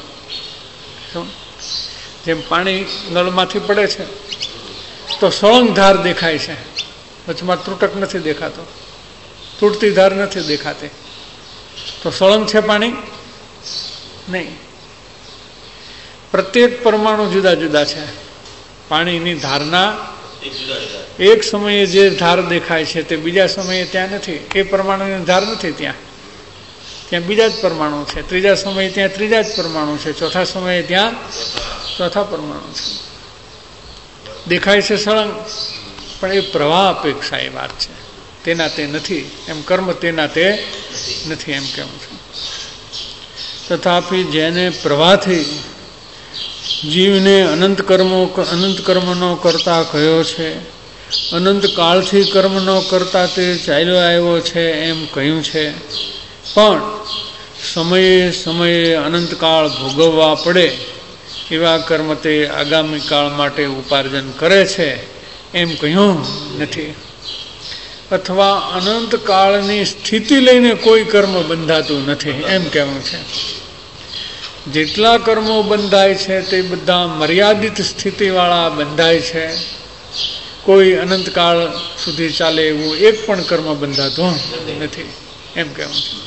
જેમ પાણી નળમાંથી પડે છે તો સળંગ ધાર દેખાય છે, વચમાં ત્રુટક નથી દેખાતો, તૂટતી ધાર નથી દેખાતી. તો સળંગ છે પાણી નહીં. પ્રત્યેક પરમાણુ જુદા જુદા છે. પાણીની ધારના એક સમયે જે ધાર દેખાય છે તે બીજા સમયે ત્યાં નથી. એ પરમાણુની ધાર નથી ત્યાં. ત્યાં બીજા જ પરમાણુ છે, ત્રીજા સમયે ત્યાં ત્રીજા જ પરમાણુ છે, ચોથા સમયે ત્યાં ચોથા પરમાણુ છે. દેખાય છે સળંગ, પણ એ પ્રવાહ અપેક્ષા એ વાત છે, તેના તે નથી. એમ કર્મ તેના તે નથી એમ કેવું છે. તથાપિ જેને પ્રવાહથી જીવને અનંત કર્મો અનંત કર્મનો કરતા કહ્યો છે, અનંત કાળથી કર્મનો કરતા તે ચાલ્યો આવ્યો છે એમ કહ્યું છે, પણ સમયે સમયે અનંતકાળ ભોગવવા પડે એવા કર્મ તે આગામી કાળ માટે ઉપાર્જન કરે છે એમ કહ્યું નથી. અથવા અનંતકાળની સ્થિતિ લઈને કોઈ કર્મ બંધાતું નથી એમ કહેવું છે. જેટલા કર્મો બંધાય છે તે બધા મર્યાદિત સ્થિતિવાળા બંધાય છે. કોઈ અનંતકાળ સુધી ચાલે એવું એક પણ કર્મ બંધાતું નથી એમ કહેવું છે.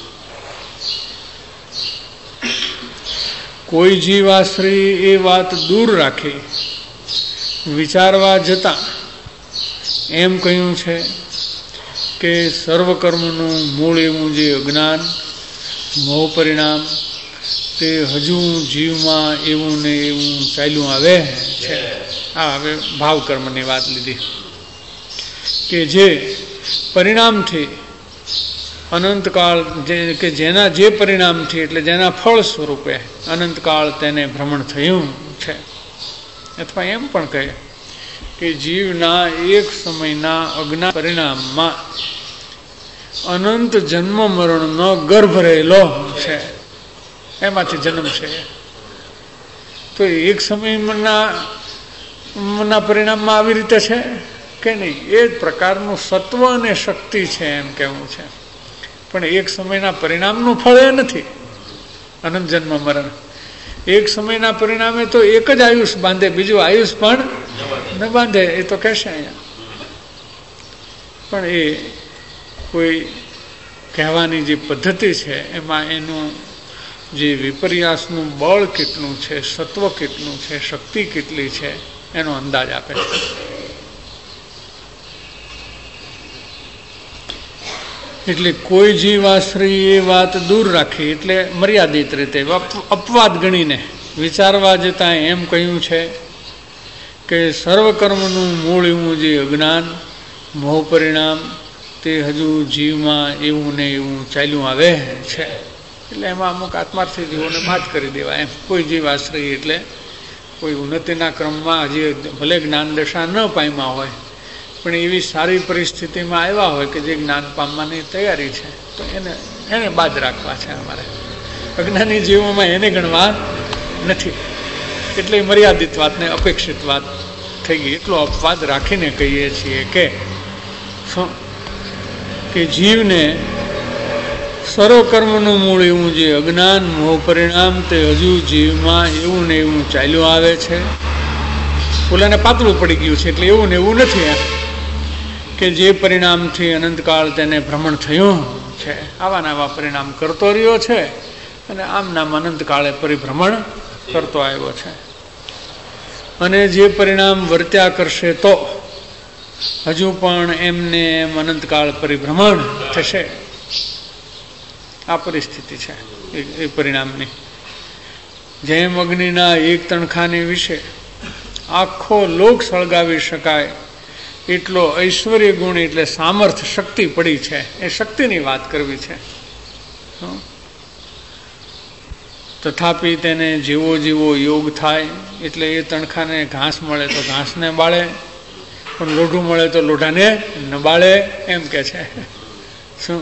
કોઈ જીવાશ્રી એ વાત દૂર રાખી વિચારવા જતાં એમ કહ્યું છે કે સર્વકર્મનું મૂળ એવું જે અજ્ઞાન મોહ પરિણામ તે હજુ જીવમાં એવું ને એવું ચાલ્યું આવે છે. આ હવે ભાવકર્મની વાત લીધી કે જે પરિણામથી અનંતકાળ જે કે જેના જે પરિણામથી એટલે જેના ફળ સ્વરૂપે અનંતકાળ તેને ભ્રમણ થયું છે. અથવા એમ પણ કહે કે જીવના એક સમયના અજ્ઞાન પરિણામમાં અનંત જન્મ મરણનો ગર્ભ રહેલો છે, એમાંથી જન્મ છે. તો એક સમયના ના પરિણામમાં આવી રીતે છે કે નહીં, એ જ પ્રકારનું સત્વ અને શક્તિ છે એમ કહેવું છે. પણ એક સમયના પરિણામનું ફળ એ નથી અનંત જન્મ મરણ. એક સમયના પરિણામે તો એક જ આયુષ બાંધે, બીજું આયુષ પણ ન બાંધે, એ તો કહેશે અહીંયા. પણ એ કોઈ કહેવાની જે પદ્ધતિ છે એમાં એનું જે વિપર્યાસનું બળ કેટલું છે, સત્વ કેટલું છે, શક્તિ કેટલી છે એનો અંદાજ આપે છે. એટલે કોઈ જીવાશ્રી એ વાત દૂર રાખી એટલે મર્યાદિત રીતે અપવાદ ગણીને વિચારવા જતાં એમ કહ્યું છે કે સર્વકર્મનું મૂળ એવું જે અજ્ઞાન મોહ પરિણામ તે હજુ જીવમાં એવું ને એવું ચાલ્યું આવે છે. એટલે એમાં અમુક આત્માર્થી જીવોને બાદ કરી દેવા એમ. કોઈ જીવાશ્રી એટલે કોઈ ઉન્નતિના ક્રમમાં હજી ભલે જ્ઞાન દશા ન પામ્યા હોય પણ એવી સારી પરિસ્થિતિમાં આવ્યા હોય કે જે જ્ઞાન પામવાની તૈયારી છે, તો એને એને બાદ રાખવા છે અમારે. અજ્ઞાની જીવોમાં એને ગણવા નથી. એટલે મર્યાદિત વાતને અપેક્ષિત વાત થઈ ગઈ. એટલો અપવાદ રાખીને કહીએ છીએ કે શું કે જીવને સર્વકર્મનું મૂળ એવું જે અજ્ઞાન મોહ પરિણામ તે હજુ જીવમાં એવું ને એવું ચાલ્યું આવે છે. ઓલાને પાતળું પડી ગયું છે એટલે એવું ને એવું નથી કે જે પરિણામથી અનંતકાળ તેને ભ્રમણ થયું છે. આવા ને આવા પરિણામ કરતો રહ્યો છે અને આમ નામ અનંતકાળે પરિભ્રમણ કરતો આવ્યો છે. અને જે પરિણામ વર્ત્યા કરશે તો હજુ પણ એમને એમ અનંતકાળ પરિભ્રમણ થશે. આ પરિસ્થિતિ છે એ પરિણામની. જેમ અગ્નિના એક તણખાને વિશે આખો લોક સળગાવી શકાય એટલો ઐશ્વર્ય ગુણ એટલે સામર્થ્ય શક્તિ પડી છે, એ શક્તિની વાત કરવી છે. તથાપિ તેને જેવો જેવો યોગ થાય એટલે એ તણખાને ઘાસ મળે તો ઘાસને બાળે, પણ લોઢું મળે તો લોઢાને ન બાળે એમ કે છે. શું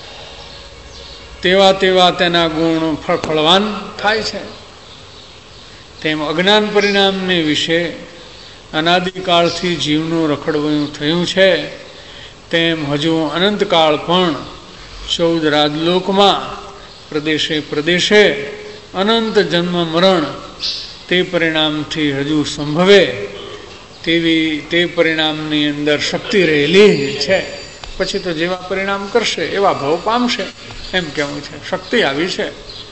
તેવા તેવા તેના ગુણ ફળફળવાન થાય છે. તેમ અજ્ઞાન પરિણામને વિશે અનાદિકાળથી જીવનું રખડવું થયું છે, તેમ હજુ અનંતકાળ પણ ચૌદ રાજલોકમાં પ્રદેશે પ્રદેશે અનંત જન્મ મરણ તે પરિણામથી હજુ સંભવે તેવી તે પરિણામની અંદર શક્તિ રહેલી છે. પછી તો જેવા પરિણામ કરશે એવા ભાવ પામશે એમ કહેવું છે. શક્તિ આવી છે.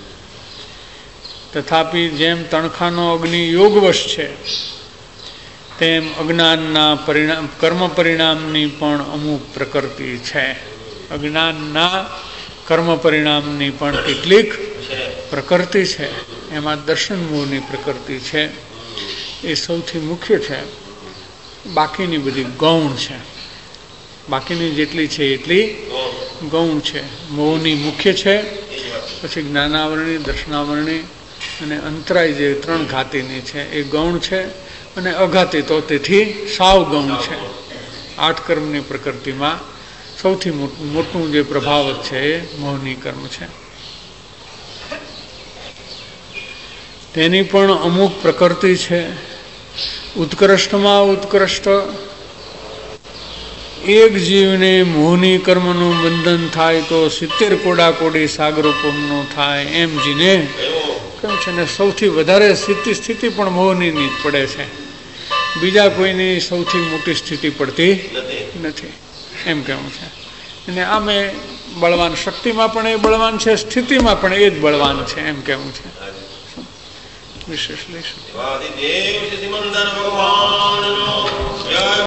તથાપિ જેમ તણખાનો અગ્નિ યોગવશ છે તેમ અજ્ઞાનના પરિણામ કર્મ પરિણામની પણ અમુક પ્રકૃતિ છે. અજ્ઞાનના કર્મ પરિણામની પણ કેટલીક પ્રકૃતિ છે, એમાં દર્શન મોહની પ્રકૃતિ છે, એ સૌથી મુખ્ય છે. બાકીની બધી ગૌણ છે. બાકીની જેટલી છે એટલી ગૌણ છે. મોહની મુખ્ય છે, પછી જ્ઞાનાવરણી, દર્શનાવરણી અને અંતરાય જે ત્રણ ઘાતીની છે એ ગૌણ છે, અને અઘાતી તો તેથી સાવ ગૌણ છે. આઠ કર્મની પ્રકૃતિમાં સૌથી મોટું જે પ્રભાવક છે એ મોહની કર્મ છે. તેની પણ અમુક પ્રકૃતિ છે. ઉત્કૃષ્ટમાં ઉત્કૃષ્ટ એક જીવને મોહની કર્મનું બંધન થાય તો સિત્તેર કોડા કોડી સાગરોપમનું થાય, એમ જીને કહ્યું છે. ને સૌથી વધારે સ્થિતિ સ્થિતિ પણ મોહની જ પડે છે, બીજા કોઈની સૌથી મોટી સ્થિતિ પડતી નથી, એમ કહેવું છે. અને આમે બળવાન, શક્તિમાં પણ એ બળવાન છે, સ્થિતિમાં પણ એ જ બળવાન છે, એમ કહેવું છે. વિશેષ લઈશું.